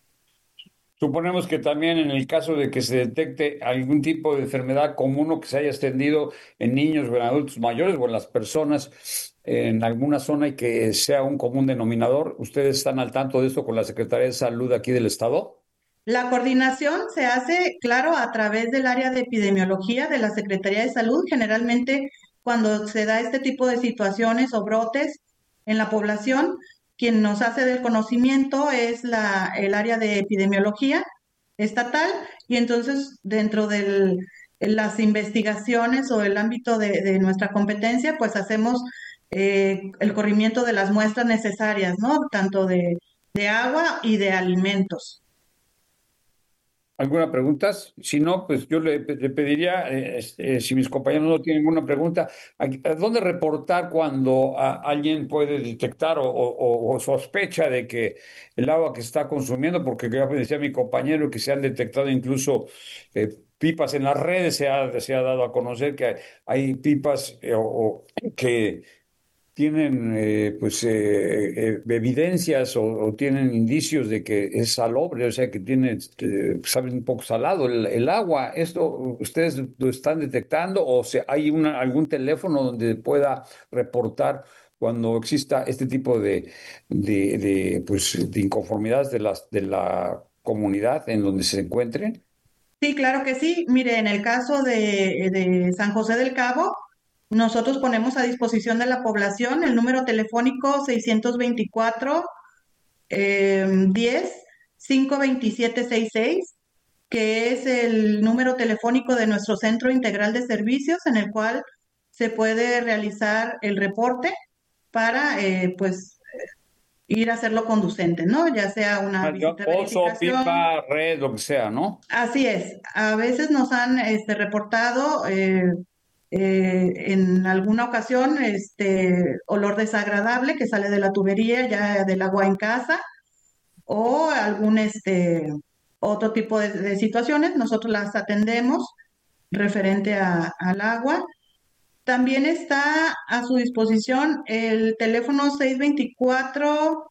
Suponemos que también en el caso de que se detecte algún tipo de enfermedad común o que se haya extendido en niños o en adultos mayores o en las personas en alguna zona y que sea un común denominador, ¿ustedes están al tanto de esto con la Secretaría de Salud aquí del estado? La coordinación se hace, claro, a través del área de epidemiología de la Secretaría de Salud. Generalmente, cuando se da este tipo de situaciones o brotes en la población, quien nos hace del conocimiento es la, el área de epidemiología estatal y entonces dentro de las investigaciones o el ámbito de, de nuestra competencia, pues hacemos eh, el corrimiento de las muestras necesarias, ¿no? Tanto de, de agua y de alimentos. ¿Alguna pregunta? Si no, pues yo le, le pediría, eh, este, si mis compañeros no tienen ninguna pregunta, ¿a, a dónde reportar cuando a- alguien puede detectar o, o- o sospecha de que el agua que está consumiendo, porque ya decía mi compañero que se han detectado incluso eh, pipas en las redes, se ha, se ha dado a conocer que hay, hay pipas eh, o, o que tienen eh, pues eh, eh, evidencias o, o tienen indicios de que es salobre, o sea que tiene, eh, sabe un poco salado el, el agua. ¿Esto ustedes lo están detectando o sea, hay una, algún teléfono donde pueda reportar cuando exista este tipo de, de, de, pues, de inconformidades de las, de la comunidad en donde se encuentren? Sí, claro que sí. Mire, en el caso de, de San José del Cabo, nosotros ponemos a disposición de la población el número telefónico seiscientos veinticuatro eh, diez cinco veintisiete sesenta y seis, que es el número telefónico de nuestro Centro Integral de Servicios, en el cual se puede realizar el reporte para, eh, pues, ir a hacerlo conducente, ¿no? Ya sea una visita de Pozo, verificación. pipa, red, lo que sea, ¿no? Así es, a veces nos han este, reportado eh, eh, en alguna ocasión este olor desagradable que sale de la tubería ya del agua en casa o algún este otro tipo de, de situaciones, nosotros las atendemos referente a- al agua. También está a su disposición el teléfono seiscientos veinticuatro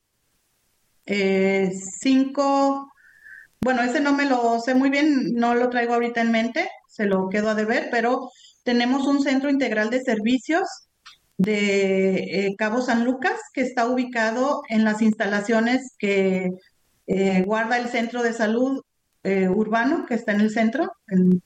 eh, cinco. Bueno, ese no me lo sé muy bien, no lo traigo ahorita en mente, se lo quedo a deber, pero tenemos un centro integral de servicios de eh, Cabo San Lucas que está ubicado en las instalaciones que eh, guarda el centro de salud eh, urbano que está en el centro. En-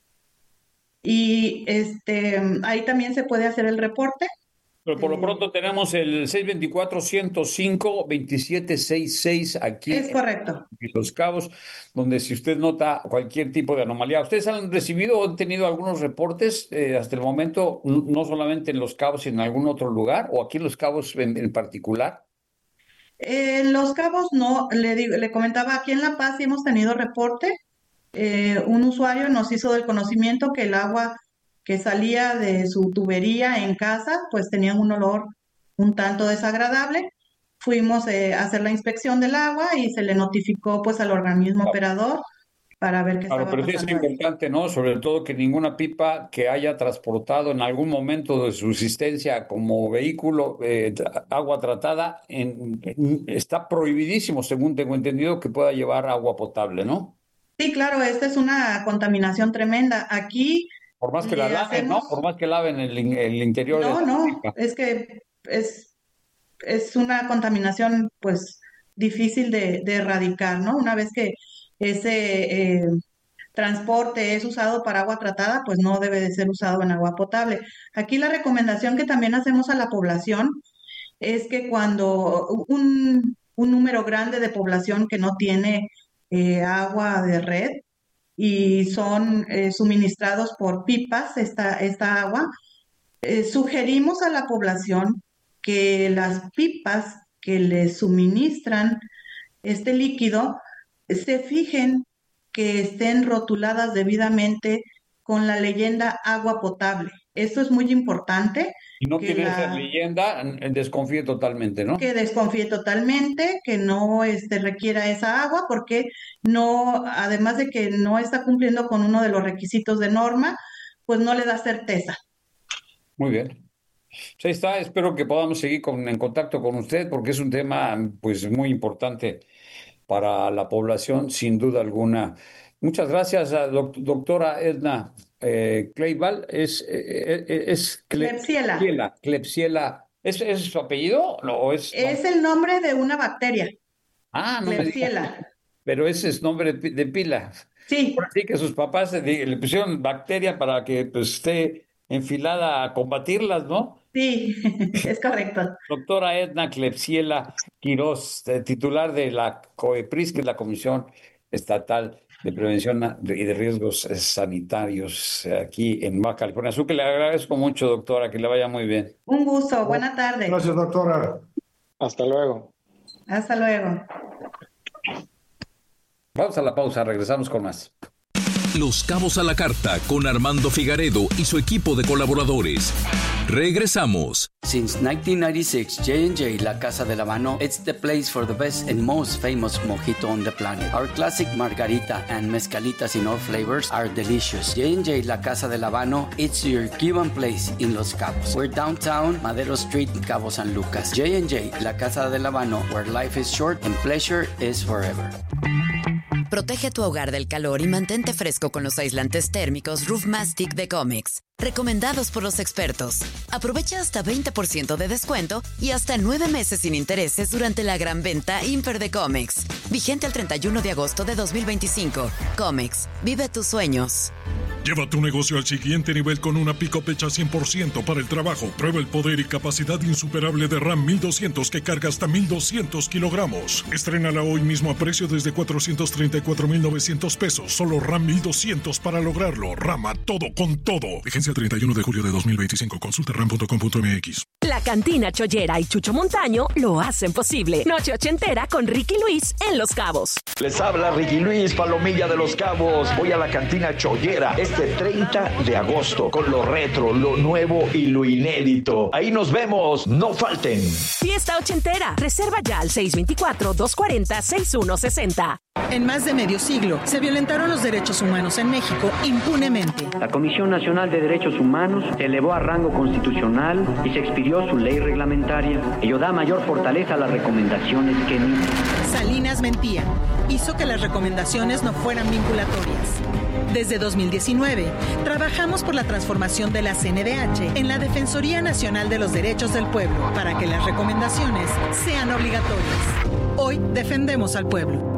y este, ahí también se puede hacer el reporte. Pero por lo pronto tenemos el seis dos cuatro, uno cero cinco, dos siete seis seis aquí Es correcto. en Los Cabos, donde si usted nota cualquier tipo de anomalía. ¿Ustedes han recibido o han tenido algunos reportes eh, hasta el momento, n- no solamente en Los Cabos, sino en algún otro lugar, o aquí en Los Cabos en, en particular? En Los Cabos no, le, digo- le comentaba, aquí en La Paz sí hemos tenido reporte. Eh, un usuario nos hizo del conocimiento que el agua que salía de su tubería en casa, pues tenía un olor un tanto desagradable. Fuimos eh, a hacer la inspección del agua y se le notificó pues al organismo operador para ver qué Claro, estaba pero sí es pasando ahí. importante, ¿no? Sobre todo que ninguna pipa que haya transportado en algún momento de su existencia como vehículo eh, tra- agua tratada en- en- está prohibidísimo, según tengo entendido, que pueda llevar agua potable, ¿no? Sí, claro, esta es una contaminación tremenda. Aquí Por más que le la laven, ¿no? hacemos... Por más que laven el, in- el interior de No, la no, pipa. es que es, es una contaminación pues difícil de, de erradicar, ¿no? Una vez que ese eh, transporte es usado para agua tratada, pues no debe de ser usado en agua potable. Aquí la recomendación que también hacemos a la población es que cuando un, un número grande de población que no tiene eh, agua de red y son eh, suministrados por pipas esta, esta agua, eh, sugerimos a la población que las pipas que les suministran este líquido se fijen que estén rotuladas debidamente con la leyenda agua potable. Eso es muy importante. Y no que tiene esa la- leyenda, en- desconfíe totalmente, ¿no? que desconfíe totalmente, que no este, requiera esa agua, porque no, además de que no está cumpliendo con uno de los requisitos de norma, pues no le da certeza. Muy bien. Pues ahí está, espero que podamos seguir con- en contacto con usted porque es un tema pues muy importante para la población, sin duda alguna. Muchas gracias, a doc- doctora Edna eh, Kleibal. Es, eh, eh, es Cle- Klebsiella. Klebsiella. Klebsiella. ¿Es, es su apellido? No, ¿o es, no? Es el nombre de una bacteria, Ah, no me diga. Klebsiella. Pero ese es nombre de, pi- de pila. Sí. Por así que sus papás le, le pusieron bacteria para que pues, esté enfilada a combatirlas, ¿no? Sí, es correcto. Doctora Edna Klebsiella Quirós, eh, titular de la COEPRIS, que es la Comisión Estatal de Prevención y de Riesgos eh, Sanitarios eh, aquí en Baja California Sur, que le agradezco mucho, doctora, que le vaya muy bien. Un gusto, buena tarde. Gracias, doctora. Hasta luego. Hasta luego. Vamos a la pausa, regresamos con más. Los Cabos a la Carta con Armando Figaredo y su equipo de colaboradores. Regresamos. Since nineteen ninety-six, J and J La Casa del Habano, it's the place for the best and most famous mojito on the planet. Our classic margarita and mezcalitas in all flavors are delicious. J and J La Casa del Habano, it's your Cuban place in Los Cabos. We're downtown, Madero Street, Cabo San Lucas. J and J La Casa del Habano, where life is short and pleasure is forever. Protege tu hogar del calor y mantente fresco con los aislantes térmicos Roof Mastic de Comex. Recomendados por los expertos. Aprovecha hasta veinte por ciento de descuento y hasta nueve meses sin intereses durante la gran venta Imper de Comex. Vigente el treinta y uno de agosto de dos mil veinticinco. Comex, vive tus sueños. Lleva tu negocio al siguiente nivel con una pick-up hecha cien por ciento para el trabajo. Prueba el poder y capacidad insuperable de Ram mil doscientos que carga hasta mil doscientos kilogramos. Estrénala hoy mismo a precio desde cuatrocientos treinta y cuatro mil novecientos pesos. Solo Ram mil doscientos para lograrlo. Rama todo con todo. Vigencia treinta y uno de julio de dos mil veinticinco. Consulta ram punto com punto m x. La Cantina Chollera y Chucho Montaño lo hacen posible. Noche ochentera con Ricky Luis en Los Cabos. Les habla Ricky Luis, Palomilla de Los Cabos. Voy a la Cantina Chollera este treinta de agosto con lo retro, lo nuevo y lo inédito. Ahí nos vemos, no falten. Fiesta ochentera. Reserva ya al seis dos cuatro, dos cuatro cero, seis uno seis cero. En más de medio siglo se violentaron los derechos humanos en México impunemente. La Comisión Nacional de Derechos Humanos se elevó a rango constitucional y se expidió su ley reglamentaria. Ello da mayor fortaleza a las recomendaciones que emite. Salinas mentía. Hizo que las recomendaciones no fueran vinculatorias. Desde dos mil diecinueve, trabajamos por la transformación de la C N D H en la Defensoría Nacional de los Derechos del Pueblo para que las recomendaciones sean obligatorias. Hoy defendemos al pueblo.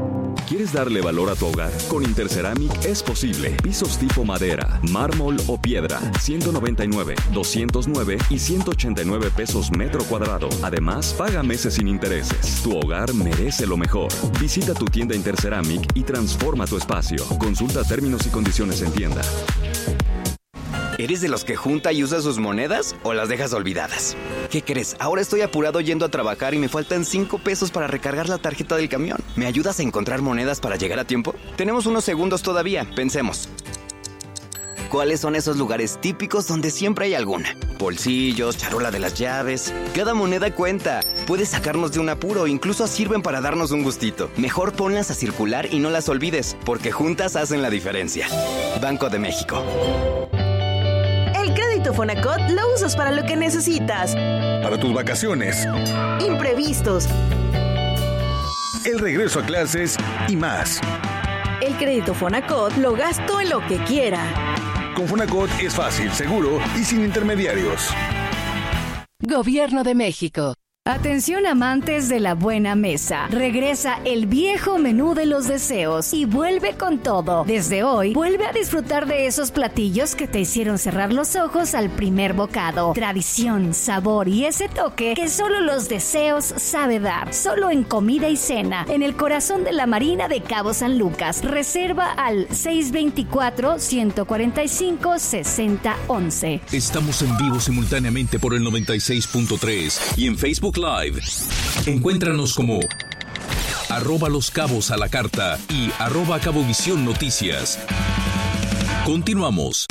¿Quieres darle valor a tu hogar? Con Interceramic es posible. Pisos tipo madera, mármol o piedra, ciento noventa y nueve, doscientos nueve y ciento ochenta y nueve pesos metro cuadrado. Además, paga meses sin intereses. Tu hogar merece lo mejor. Visita tu tienda Interceramic y transforma tu espacio. Consulta términos y condiciones en tienda. ¿Eres de los que junta y usa sus monedas o las dejas olvidadas? ¿Qué crees? Ahora estoy apurado yendo a trabajar y me faltan cinco pesos para recargar la tarjeta del camión. ¿Me ayudas a encontrar monedas para llegar a tiempo? Tenemos unos segundos todavía, pensemos. ¿Cuáles son esos lugares típicos donde siempre hay alguna? Bolsillos, charola de las llaves. Cada moneda cuenta. Puede sacarnos de un apuro, incluso sirven para darnos un gustito. Mejor ponlas a circular y no las olvides, porque juntas hacen la diferencia. Banco de México. El crédito Fonacot lo usas para lo que necesitas. Para tus vacaciones. Imprevistos. El regreso a clases y más. El crédito Fonacot lo gasto en lo que quiera. Con Fonacot es fácil, seguro y sin intermediarios. Gobierno de México. Atención amantes de la buena mesa. Regresa el viejo menú de los deseos y vuelve con todo. Desde hoy, vuelve a disfrutar de esos platillos que te hicieron cerrar los ojos al primer bocado. Tradición, sabor y ese toque que solo los deseos sabe dar. Solo en Comida y Cena, en el corazón de la Marina de Cabo San Lucas. Reserva al seis dos cuatro, uno cuatro cinco, seis cero uno uno. Estamos en vivo simultáneamente por el noventa y seis punto tres y en Facebook Live. Encuéntranos como arroba Los Cabos a la Carta y arroba Cabovisión Noticias. Continuamos.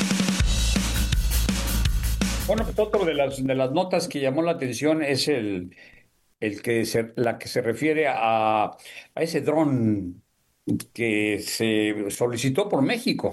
Bueno, pues otro de las, de las notas que llamó la atención es el, el que se, la que se refiere a, a ese dron que se solicitó por México.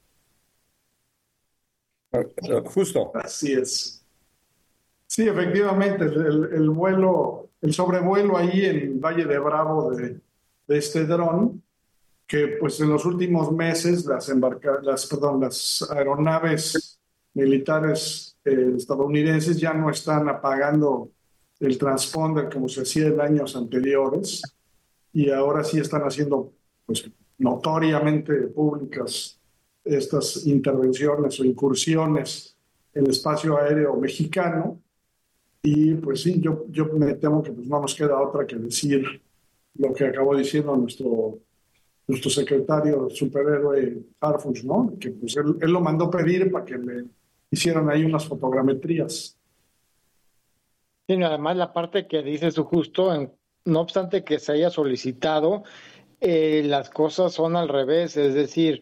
Justo. Así es. Sí, efectivamente, el, el vuelo, el sobrevuelo ahí en Valle de Bravo de, de este dron, que pues en los últimos meses las, embarca, las, perdón, las aeronaves militares eh, estadounidenses ya no están apagando el transponder como se hacía en años anteriores, y ahora sí están haciendo pues, notoriamente públicas estas intervenciones o incursiones en el espacio aéreo mexicano. Y pues sí, yo, yo me temo que pues no nos queda otra que decir lo que acabó diciendo nuestro, nuestro secretario superhéroe Harfuch, ¿no? Que pues él, él lo mandó pedir para que le hicieran ahí unas fotogrametrías. Sí, además la parte que dice su justo, en, no obstante que se haya solicitado, eh, las cosas son al revés, es decir,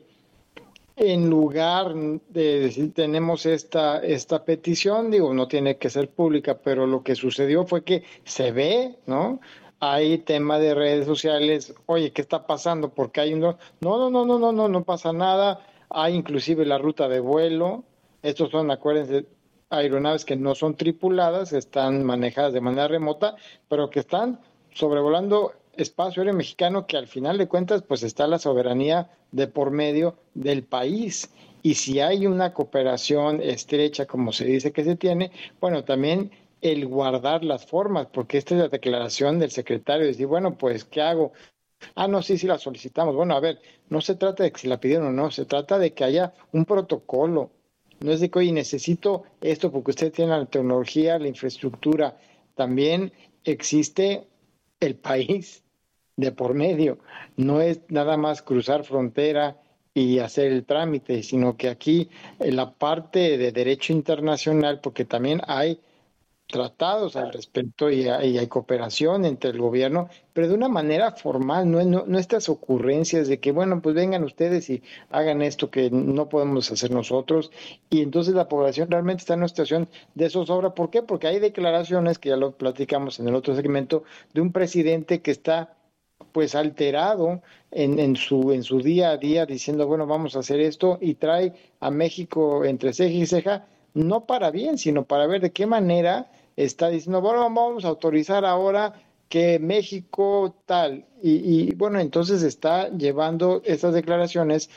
en lugar de decir tenemos esta, esta petición, digo, no tiene que ser pública, pero lo que sucedió fue que se ve, ¿no? Hay tema de redes sociales, oye, ¿qué está pasando? Porque hay un... No, no, no, no, no, no, no pasa nada. Hay inclusive la ruta de vuelo. Estos son, acuérdense, aeronaves que no son tripuladas, están manejadas de manera remota, pero que están sobrevolando espacio aéreo mexicano, que al final de cuentas pues está la soberanía de por medio del país, y si hay una cooperación estrecha como se dice que se tiene, bueno, también el guardar las formas, porque esta es la declaración del secretario, decir, bueno, pues ¿qué hago? Ah, no, sí, sí la solicitamos. Bueno, a ver, no se trata de que si la pidieron o no, se trata de que haya un protocolo, no es de que, oye, necesito esto porque usted tiene la tecnología, la infraestructura, también existe el país de por medio, no es nada más cruzar frontera y hacer el trámite, sino que aquí en la parte de derecho internacional, porque también hay tratados al respecto y hay, y hay cooperación entre el gobierno, pero de una manera formal, no, no, no estas ocurrencias de que, bueno, pues vengan ustedes y hagan esto que no podemos hacer nosotros, y entonces la población realmente está en una situación de zozobra. ¿Por qué? Porque hay declaraciones, que ya lo platicamos en el otro segmento, de un presidente que está pues alterado en, en su en su día a día, diciendo, bueno, vamos a hacer esto, y trae a México entre ceja y ceja, no para bien, sino para ver de qué manera está diciendo, bueno, vamos a autorizar ahora que México tal, y, y bueno, entonces está llevando estas declaraciones.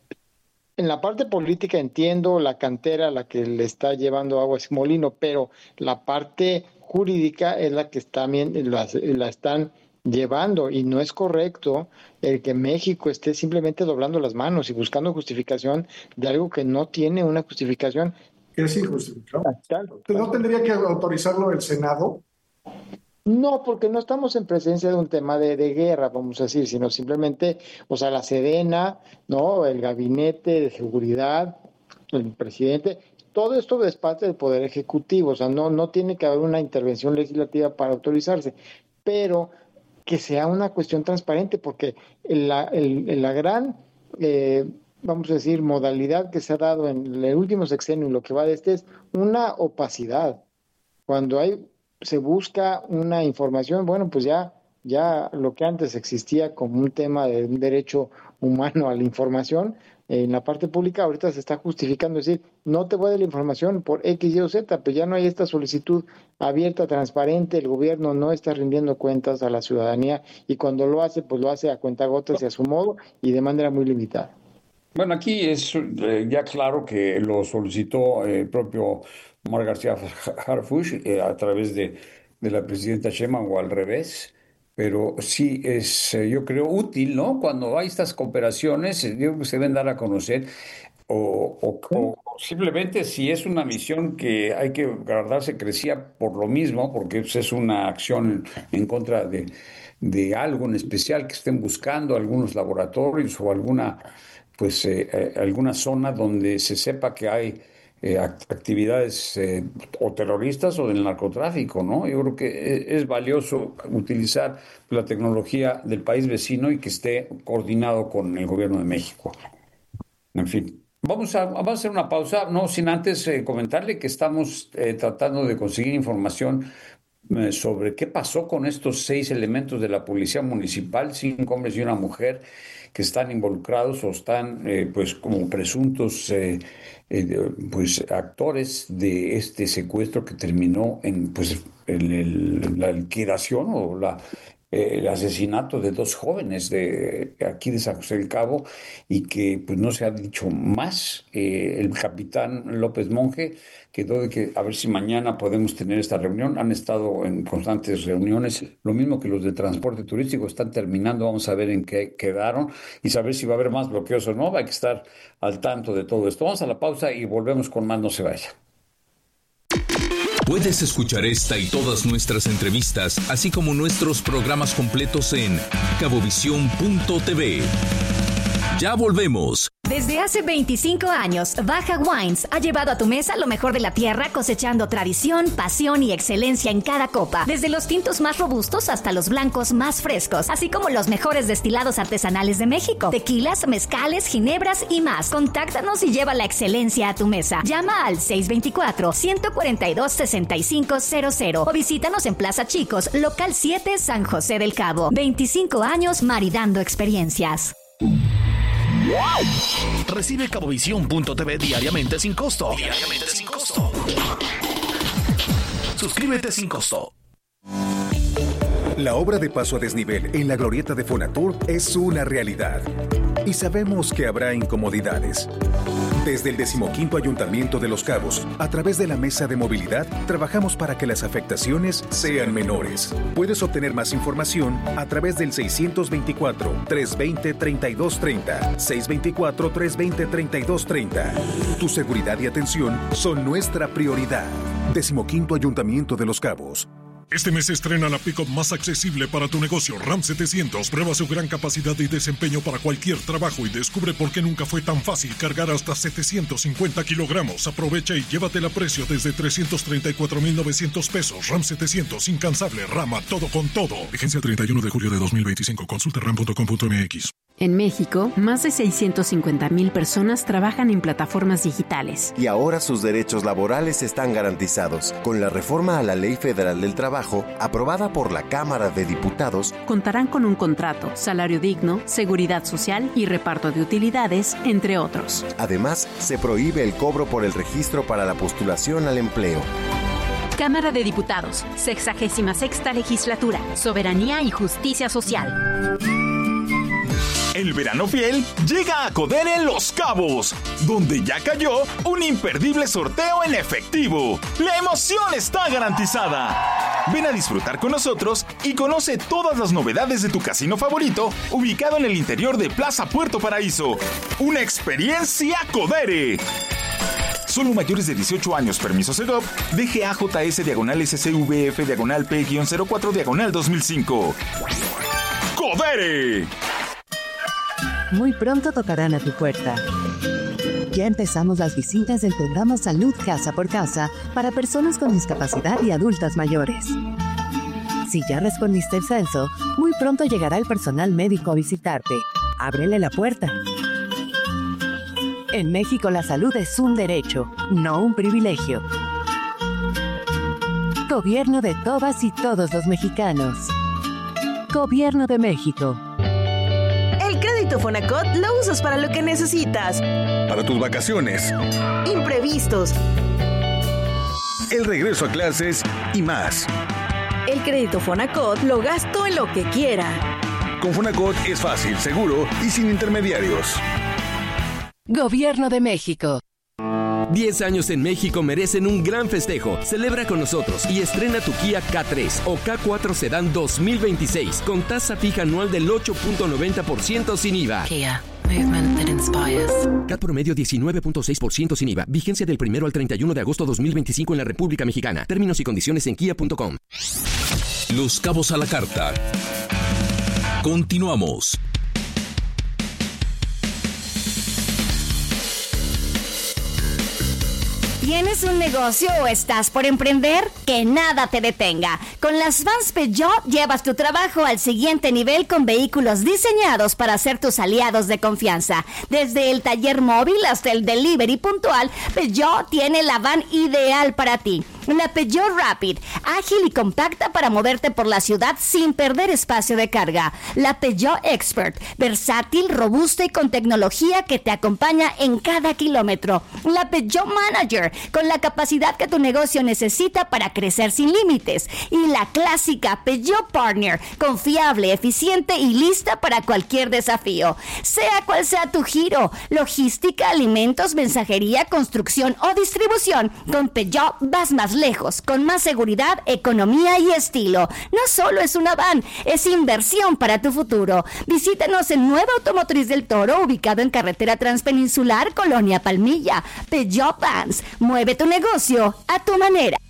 En la parte política entiendo la cantera, la que le está llevando agua a ese molino, pero la parte jurídica es la que está bien, la, la están llevando, y no es correcto el que México esté simplemente doblando las manos y buscando justificación de algo que no tiene una justificación. Es injustificable. ¿No tendría que autorizarlo el Senado? No, porque no estamos en presencia de un tema de, de guerra, vamos a decir, sino simplemente, o sea, la Sedena, ¿no? El gabinete de seguridad, el presidente, todo esto es parte del Poder Ejecutivo, o sea, no, no tiene que haber una intervención legislativa para autorizarse, pero que sea una cuestión transparente, porque la, el, la gran, eh, vamos a decir, modalidad que se ha dado en el último sexenio y lo que va de este es una opacidad. Cuando hay se busca una información, bueno, pues ya, ya lo que antes existía como un tema de un derecho humano a la información, eh, en la parte pública ahorita se está justificando, es decir, no te voy a dar la información por X, Y o Z, pero ya no hay esta solicitud abierta, transparente, el gobierno no está rindiendo cuentas a la ciudadanía y cuando lo hace, pues lo hace a cuentagotas y a su modo y de manera muy limitada. Bueno, aquí es eh, ya claro que lo solicitó el eh, propio Omar García Harfuch eh, a través de, de la presidenta Sheinbaum o al revés, pero sí es, eh, yo creo, útil, ¿no? Cuando hay estas cooperaciones, eh, yo creo que se deben dar a conocer o, o, o simplemente si es una misión que hay que guardar secrecía por lo mismo, porque pues, es una acción en contra de, de algo en especial que estén buscando algunos laboratorios o alguna, pues, eh, eh, alguna zona donde se sepa que hay Eh, actividades eh, o terroristas o del narcotráfico, ¿no? Yo creo que es valioso utilizar la tecnología del país vecino y que esté coordinado con el gobierno de México. En fin, vamos a, vamos a hacer una pausa, no sin antes eh, comentarle que estamos eh, tratando de conseguir información eh, sobre qué pasó con estos seis elementos de la policía municipal, cinco hombres y una mujer que están involucrados o están eh, pues como presuntos eh, eh, pues actores de este secuestro que terminó en pues en el, la liquidación o la eh, el asesinato de dos jóvenes de aquí de San José del Cabo y que pues no se ha dicho más. Eh, el capitán López Monge quedó de que a ver si mañana podemos tener esta reunión. Han estado en constantes reuniones, lo mismo que los de transporte turístico están terminando. Vamos a ver en qué quedaron y saber si va a haber más bloqueos o no. Hay que estar al tanto de todo esto. Vamos a la pausa y volvemos con más. No se vaya. Puedes escuchar esta y todas nuestras entrevistas, así como nuestros programas completos en cabovisión punto t v. Ya volvemos. Desde hace veinticinco años, Baja Wines ha llevado a tu mesa lo mejor de la tierra, cosechando tradición, pasión y excelencia en cada copa. Desde los tintos más robustos hasta los blancos más frescos, así como los mejores destilados artesanales de México, tequilas, mezcales, ginebras y más. Contáctanos y lleva la excelencia a tu mesa. Llama al seis dos cuatro, uno cuatro dos, seis cinco cero cero o visítanos en Plaza Chicos, local siete, San José del Cabo. veinticinco años maridando experiencias. Recibe cabovisión punto t v diariamente sin costo. Diariamente sin costo. Suscríbete sin costo. La obra de paso a desnivel en la glorieta de Fonatur es una realidad. Y sabemos que habrá incomodidades. Desde el decimoquinto Ayuntamiento de Los Cabos, a través de la Mesa de Movilidad, trabajamos para que las afectaciones sean menores. Puedes obtener más información a través del seis dos cuatro, tres dos cero, tres dos tres cero, seis dos cuatro, tres dos cero, tres dos tres cero. Tu seguridad y atención son nuestra prioridad. Decimoquinto Ayuntamiento de Los Cabos. Este mes estrena la pick-up más accesible para tu negocio, Ram setecientos. Prueba su gran capacidad y desempeño para cualquier trabajo y descubre por qué nunca fue tan fácil cargar hasta setecientos cincuenta kilogramos. Aprovecha y llévatela a precio desde trescientos treinta y cuatro mil novecientos pesos. Ram setecientos, incansable, Rama, todo con todo. Vigencia treinta y uno de julio de dos mil veinticinco. Consulta ram punto com punto m x. En México, más de seiscientas cincuenta mil personas trabajan en plataformas digitales. Y ahora sus derechos laborales están garantizados. Con la reforma a la Ley Federal del Trabajo, aprobada por la Cámara de Diputados, contarán con un contrato, salario digno, seguridad social y reparto de utilidades, entre otros. Además, se prohíbe el cobro por el registro para la postulación al empleo. Cámara de Diputados, sexagésima sexta legislatura, Soberanía y Justicia Social. El verano fiel llega a Codere Los Cabos, donde ya cayó un imperdible sorteo en efectivo. La emoción está garantizada. Ven a disfrutar con nosotros y conoce todas las novedades de tu casino favorito, ubicado en el interior de Plaza Puerto Paraíso. Una experiencia Codere. Solo mayores de dieciocho años, permiso Segov, D G A J S diagonal S C V F diagonal P cero cuatro diagonal dos mil cinco. ¡Codere! Muy pronto tocarán a tu puerta. Ya empezamos las visitas del programa Salud Casa por Casa para personas con discapacidad y adultas mayores. Si ya respondiste el censo, muy pronto llegará el personal médico a visitarte. Ábrele la puerta. En México la salud es un derecho, no un privilegio. Gobierno de todas y todos los mexicanos. Gobierno de México. El crédito Fonacot lo usas para lo que necesitas. Para tus vacaciones. Imprevistos. El regreso a clases y más. El crédito Fonacot lo gasto en lo que quiera. Con Fonacot es fácil, seguro y sin intermediarios. Gobierno de México. diez años en México merecen un gran festejo. Celebra con nosotros y estrena tu Kia K tres o K cuatro Sedan dos mil veintiséis con tasa fija anual del ocho punto noventa por ciento sin I V A. Kia, movement that inspires. C A T promedio diecinueve punto seis por ciento sin I V A. Vigencia del primero al treinta y uno de agosto dos mil veinticinco en la República Mexicana. Términos y condiciones en kia punto com. Los Cabos a la Carta. Continuamos. ¿Tienes un negocio o estás por emprender? Que nada te detenga. Con las vans Peugeot llevas tu trabajo al siguiente nivel con vehículos diseñados para ser tus aliados de confianza. Desde el taller móvil hasta el delivery puntual, Peugeot tiene la van ideal para ti. La Peugeot Rapid, ágil y compacta para moverte por la ciudad sin perder espacio de carga. La Peugeot Expert, versátil, robusta y con tecnología que te acompaña en cada kilómetro. La Peugeot Manager, con la capacidad que tu negocio necesita para crecer sin límites. Y la clásica Peugeot Partner, confiable, eficiente y lista para cualquier desafío. Sea cual sea tu giro, logística, alimentos, mensajería, construcción o distribución, con Peugeot vas más lejos, con más seguridad, economía y estilo. No solo es una van, es inversión para tu futuro. Visítanos en Nueva Automotriz del Toro, ubicado en carretera transpeninsular, Colonia Palmilla. Peugeot Vans, mueve tu negocio a tu manera.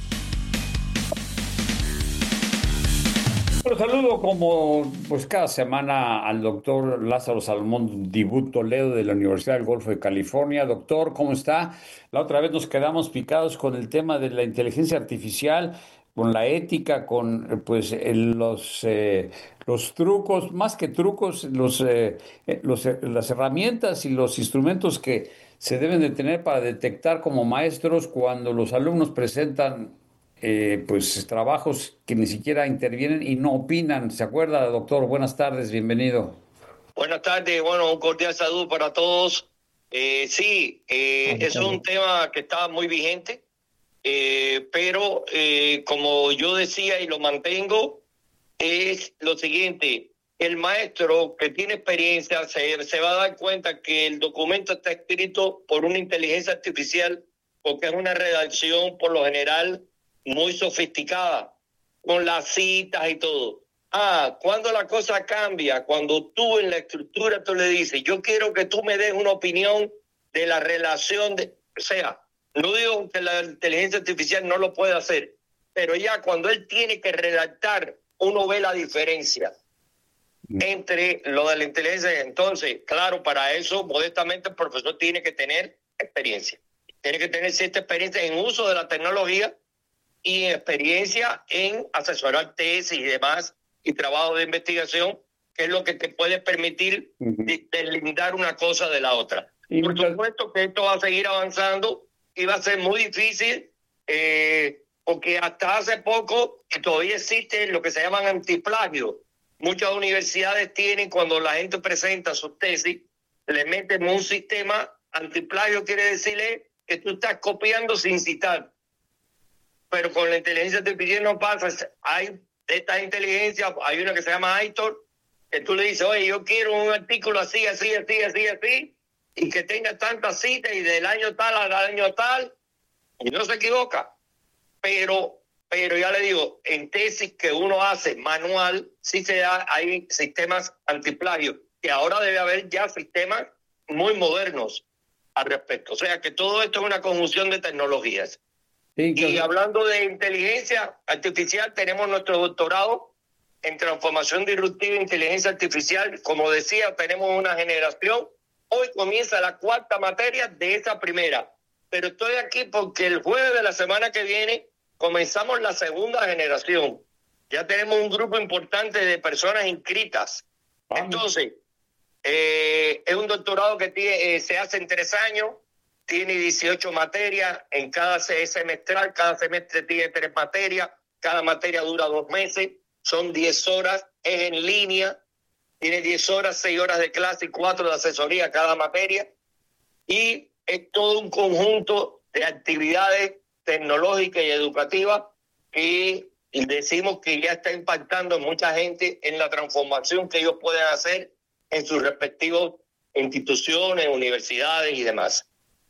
Bueno, saludo como pues cada semana al doctor Lázaro Salomón Dibut Toledo de la Universidad del Golfo de California. Doctor, ¿cómo está? La otra vez nos quedamos picados con el tema de la inteligencia artificial, con la ética, con pues el, los eh, los trucos, más que trucos, los, eh, los las herramientas y los instrumentos que se deben de tener para detectar como maestros cuando los alumnos presentan Eh, pues trabajos que ni siquiera intervienen y no opinan. ¿Se acuerda, doctor? Buenas tardes, bienvenido. Buenas tardes, bueno, un cordial saludo para todos. Eh, sí, eh, es un tema que está muy vigente, eh, pero eh, como yo decía y lo mantengo, es lo siguiente: el maestro que tiene experiencia se, se va a dar cuenta que el documento está escrito por una inteligencia artificial, porque es una redacción por lo general muy sofisticada, con las citas y todo. Ah, cuando la cosa cambia, cuando tú en la estructura tú le dices, yo quiero que tú me des una opinión de la relación de... O sea, no digo que la inteligencia artificial no lo puede hacer, pero ya cuando él tiene que redactar, uno ve la diferencia entre lo de la inteligencia. Entonces, claro, para eso, modestamente, el profesor tiene que tener experiencia. Tiene que tener cierta experiencia en uso de la tecnología y experiencia en asesorar tesis y demás, y trabajo de investigación, que es lo que te puede permitir uh-huh. deslindar una cosa de la otra. Y Por supuesto que esto va a seguir avanzando y va a ser muy difícil, eh, porque hasta hace poco que todavía existe lo que se llaman antiplagio. Muchas universidades tienen, cuando la gente presenta sus tesis, le meten un sistema antiplagio, quiere decirle que tú estás copiando sin citar. Pero con la inteligencia artificial no pasa. Hay esta inteligencia, hay una que se llama Aitor, que tú le dices, oye, yo quiero un artículo así, así, así, así, así, y que tenga tantas citas y del año tal al año tal, y no se equivoca. Pero, pero ya le digo, en tesis que uno hace manual, sí se da, hay sistemas antiplagio, que ahora debe haber ya sistemas muy modernos al respecto. O sea que todo esto es una conjunción de tecnologías. Sí, claro. Y hablando de inteligencia artificial, tenemos nuestro doctorado en transformación disruptiva e inteligencia artificial. Como decía, tenemos una generación. Hoy comienza la cuarta materia de esa primera. Pero estoy aquí porque el jueves de la semana que viene comenzamos la segunda generación. Ya tenemos un grupo importante de personas inscritas. Vamos. Entonces, eh, es un doctorado que tiene, eh, se hace en tres años. Tiene dieciocho materias en cada semestral, cada semestre tiene tres materias, cada materia dura dos meses, son diez horas, es en línea, tiene diez horas, seis horas de clase y cuatro de asesoría cada materia, y es todo un conjunto de actividades tecnológicas y educativas que decimos que ya está impactando en mucha gente en la transformación que ellos pueden hacer en sus respectivas instituciones, universidades y demás.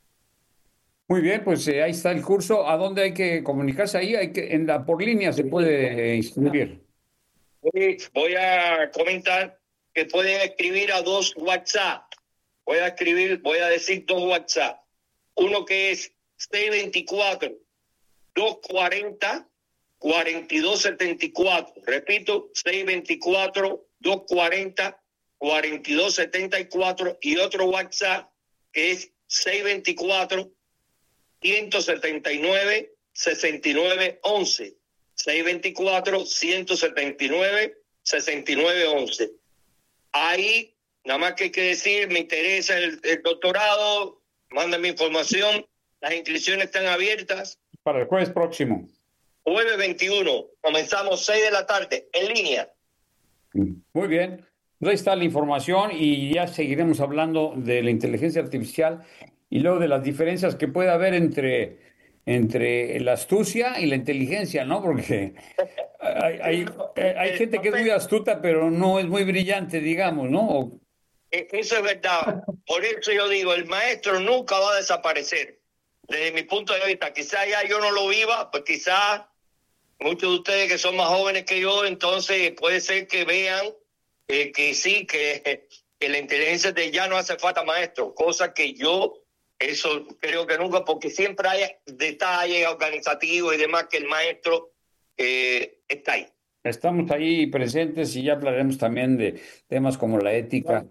Muy bien, pues eh, ahí está el curso. ¿A dónde hay que comunicarse? Ahí hay que, en la por línea se puede eh, inscribir. Voy a comentar que pueden escribir a dos WhatsApp. Voy a escribir, voy a decir dos WhatsApp. Uno que es seis veinticuatro, dos cuarenta, cuarenta y dos setenta y cuatro. Repito, seis veinticuatro, dos cuarenta, cuarenta y dos setenta y cuatro. Y otro WhatsApp que es seis veinticuatro, ciento setenta y nueve, sesenta y nueve once. seis veinticuatro, ciento setenta y nueve, sesenta y nueve once. Ahí, nada más que hay que decir, me interesa el, el doctorado, mándame información, las inscripciones están abiertas. Para el jueves próximo. Jueves veintiuno, comenzamos seis de la tarde, en línea. Muy bien, pues ahí está la información y ya seguiremos hablando de la inteligencia artificial y luego de las diferencias que puede haber entre, entre la astucia y la inteligencia, ¿no? Porque hay, hay, hay gente que es muy astuta, pero no es muy brillante, digamos, ¿no? Eso es verdad. Por eso yo digo, el maestro nunca va a desaparecer. Desde mi punto de vista, quizás ya yo no lo viva, pues quizás muchos de ustedes que son más jóvenes que yo, entonces puede ser que vean eh, que sí, que, que la inteligencia de ya no hace falta maestro, cosa que yo... Eso creo que nunca, porque siempre hay detalles organizativos y demás que el maestro eh, está ahí. Estamos ahí presentes y ya hablaremos también de temas como la ética.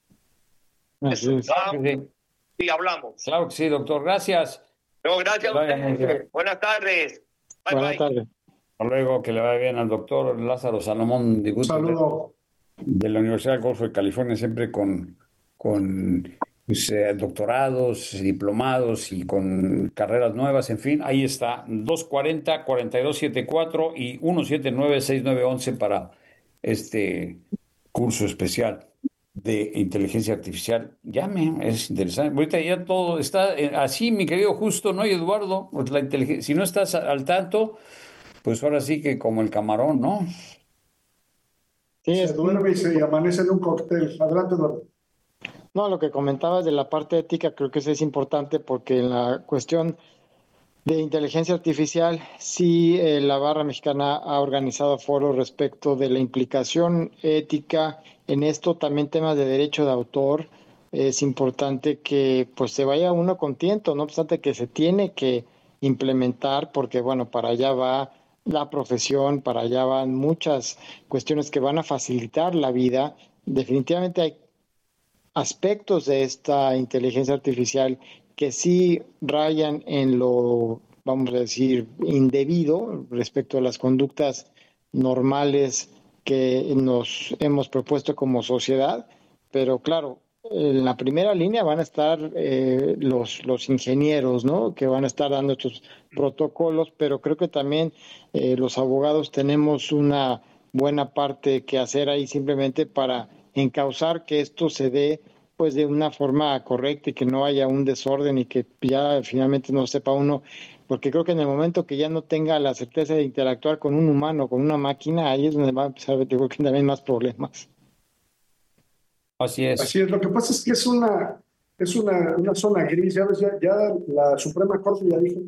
Eso, claro, sí. Sí, hablamos. Claro que sí, doctor. Gracias. No, gracias a ustedes. Buenas tardes. Bye, Buenas bye. tardes. Hasta luego, que le vaya bien al doctor Lázaro Salomón de Saludo. de la Universidad del Golfo de California, siempre con... con pues, eh, doctorados, diplomados y con carreras nuevas, en fin, ahí está, dos cuarenta, cuarenta y dos setenta y cuatro y ciento setenta y nueve, sesenta y nueve once para este curso especial de inteligencia artificial. Llame, es interesante. Ahorita ya todo está así, mi querido Justo, ¿no? Y Eduardo, pues la inteligencia, si no estás al tanto, pues ahora sí que como el camarón, ¿no? Sí, se duerme y se amanece en un cóctel. Adelante, Eduardo. No, lo que comentabas de la parte ética creo que eso es importante porque en la cuestión de inteligencia artificial sí eh, la Barra Mexicana ha organizado foros respecto de la implicación ética en esto, también temas de derecho de autor. Es importante que pues se vaya uno con tiento, no obstante que se tiene que implementar porque bueno, para allá va la profesión, para allá van muchas cuestiones que van a facilitar la vida. Definitivamente hay aspectos de esta inteligencia artificial que sí rayan en lo, vamos a decir, indebido respecto a las conductas normales que nos hemos propuesto como sociedad, pero claro, en la primera línea van a estar eh, los, los ingenieros, ¿no? Que van a estar dando estos protocolos, pero creo que también eh, los abogados tenemos una buena parte que hacer ahí simplemente para encauzar que esto se dé pues de una forma correcta y que no haya un desorden y que ya finalmente no sepa uno, porque creo que en el momento que ya no tenga la certeza de interactuar con un humano, con una máquina, ahí es donde va a empezar, yo creo que también más problemas. Así es. Así es. Lo que pasa es que es una, es una, una zona gris. Ya, ves, ya, ya la Suprema Corte ya dijo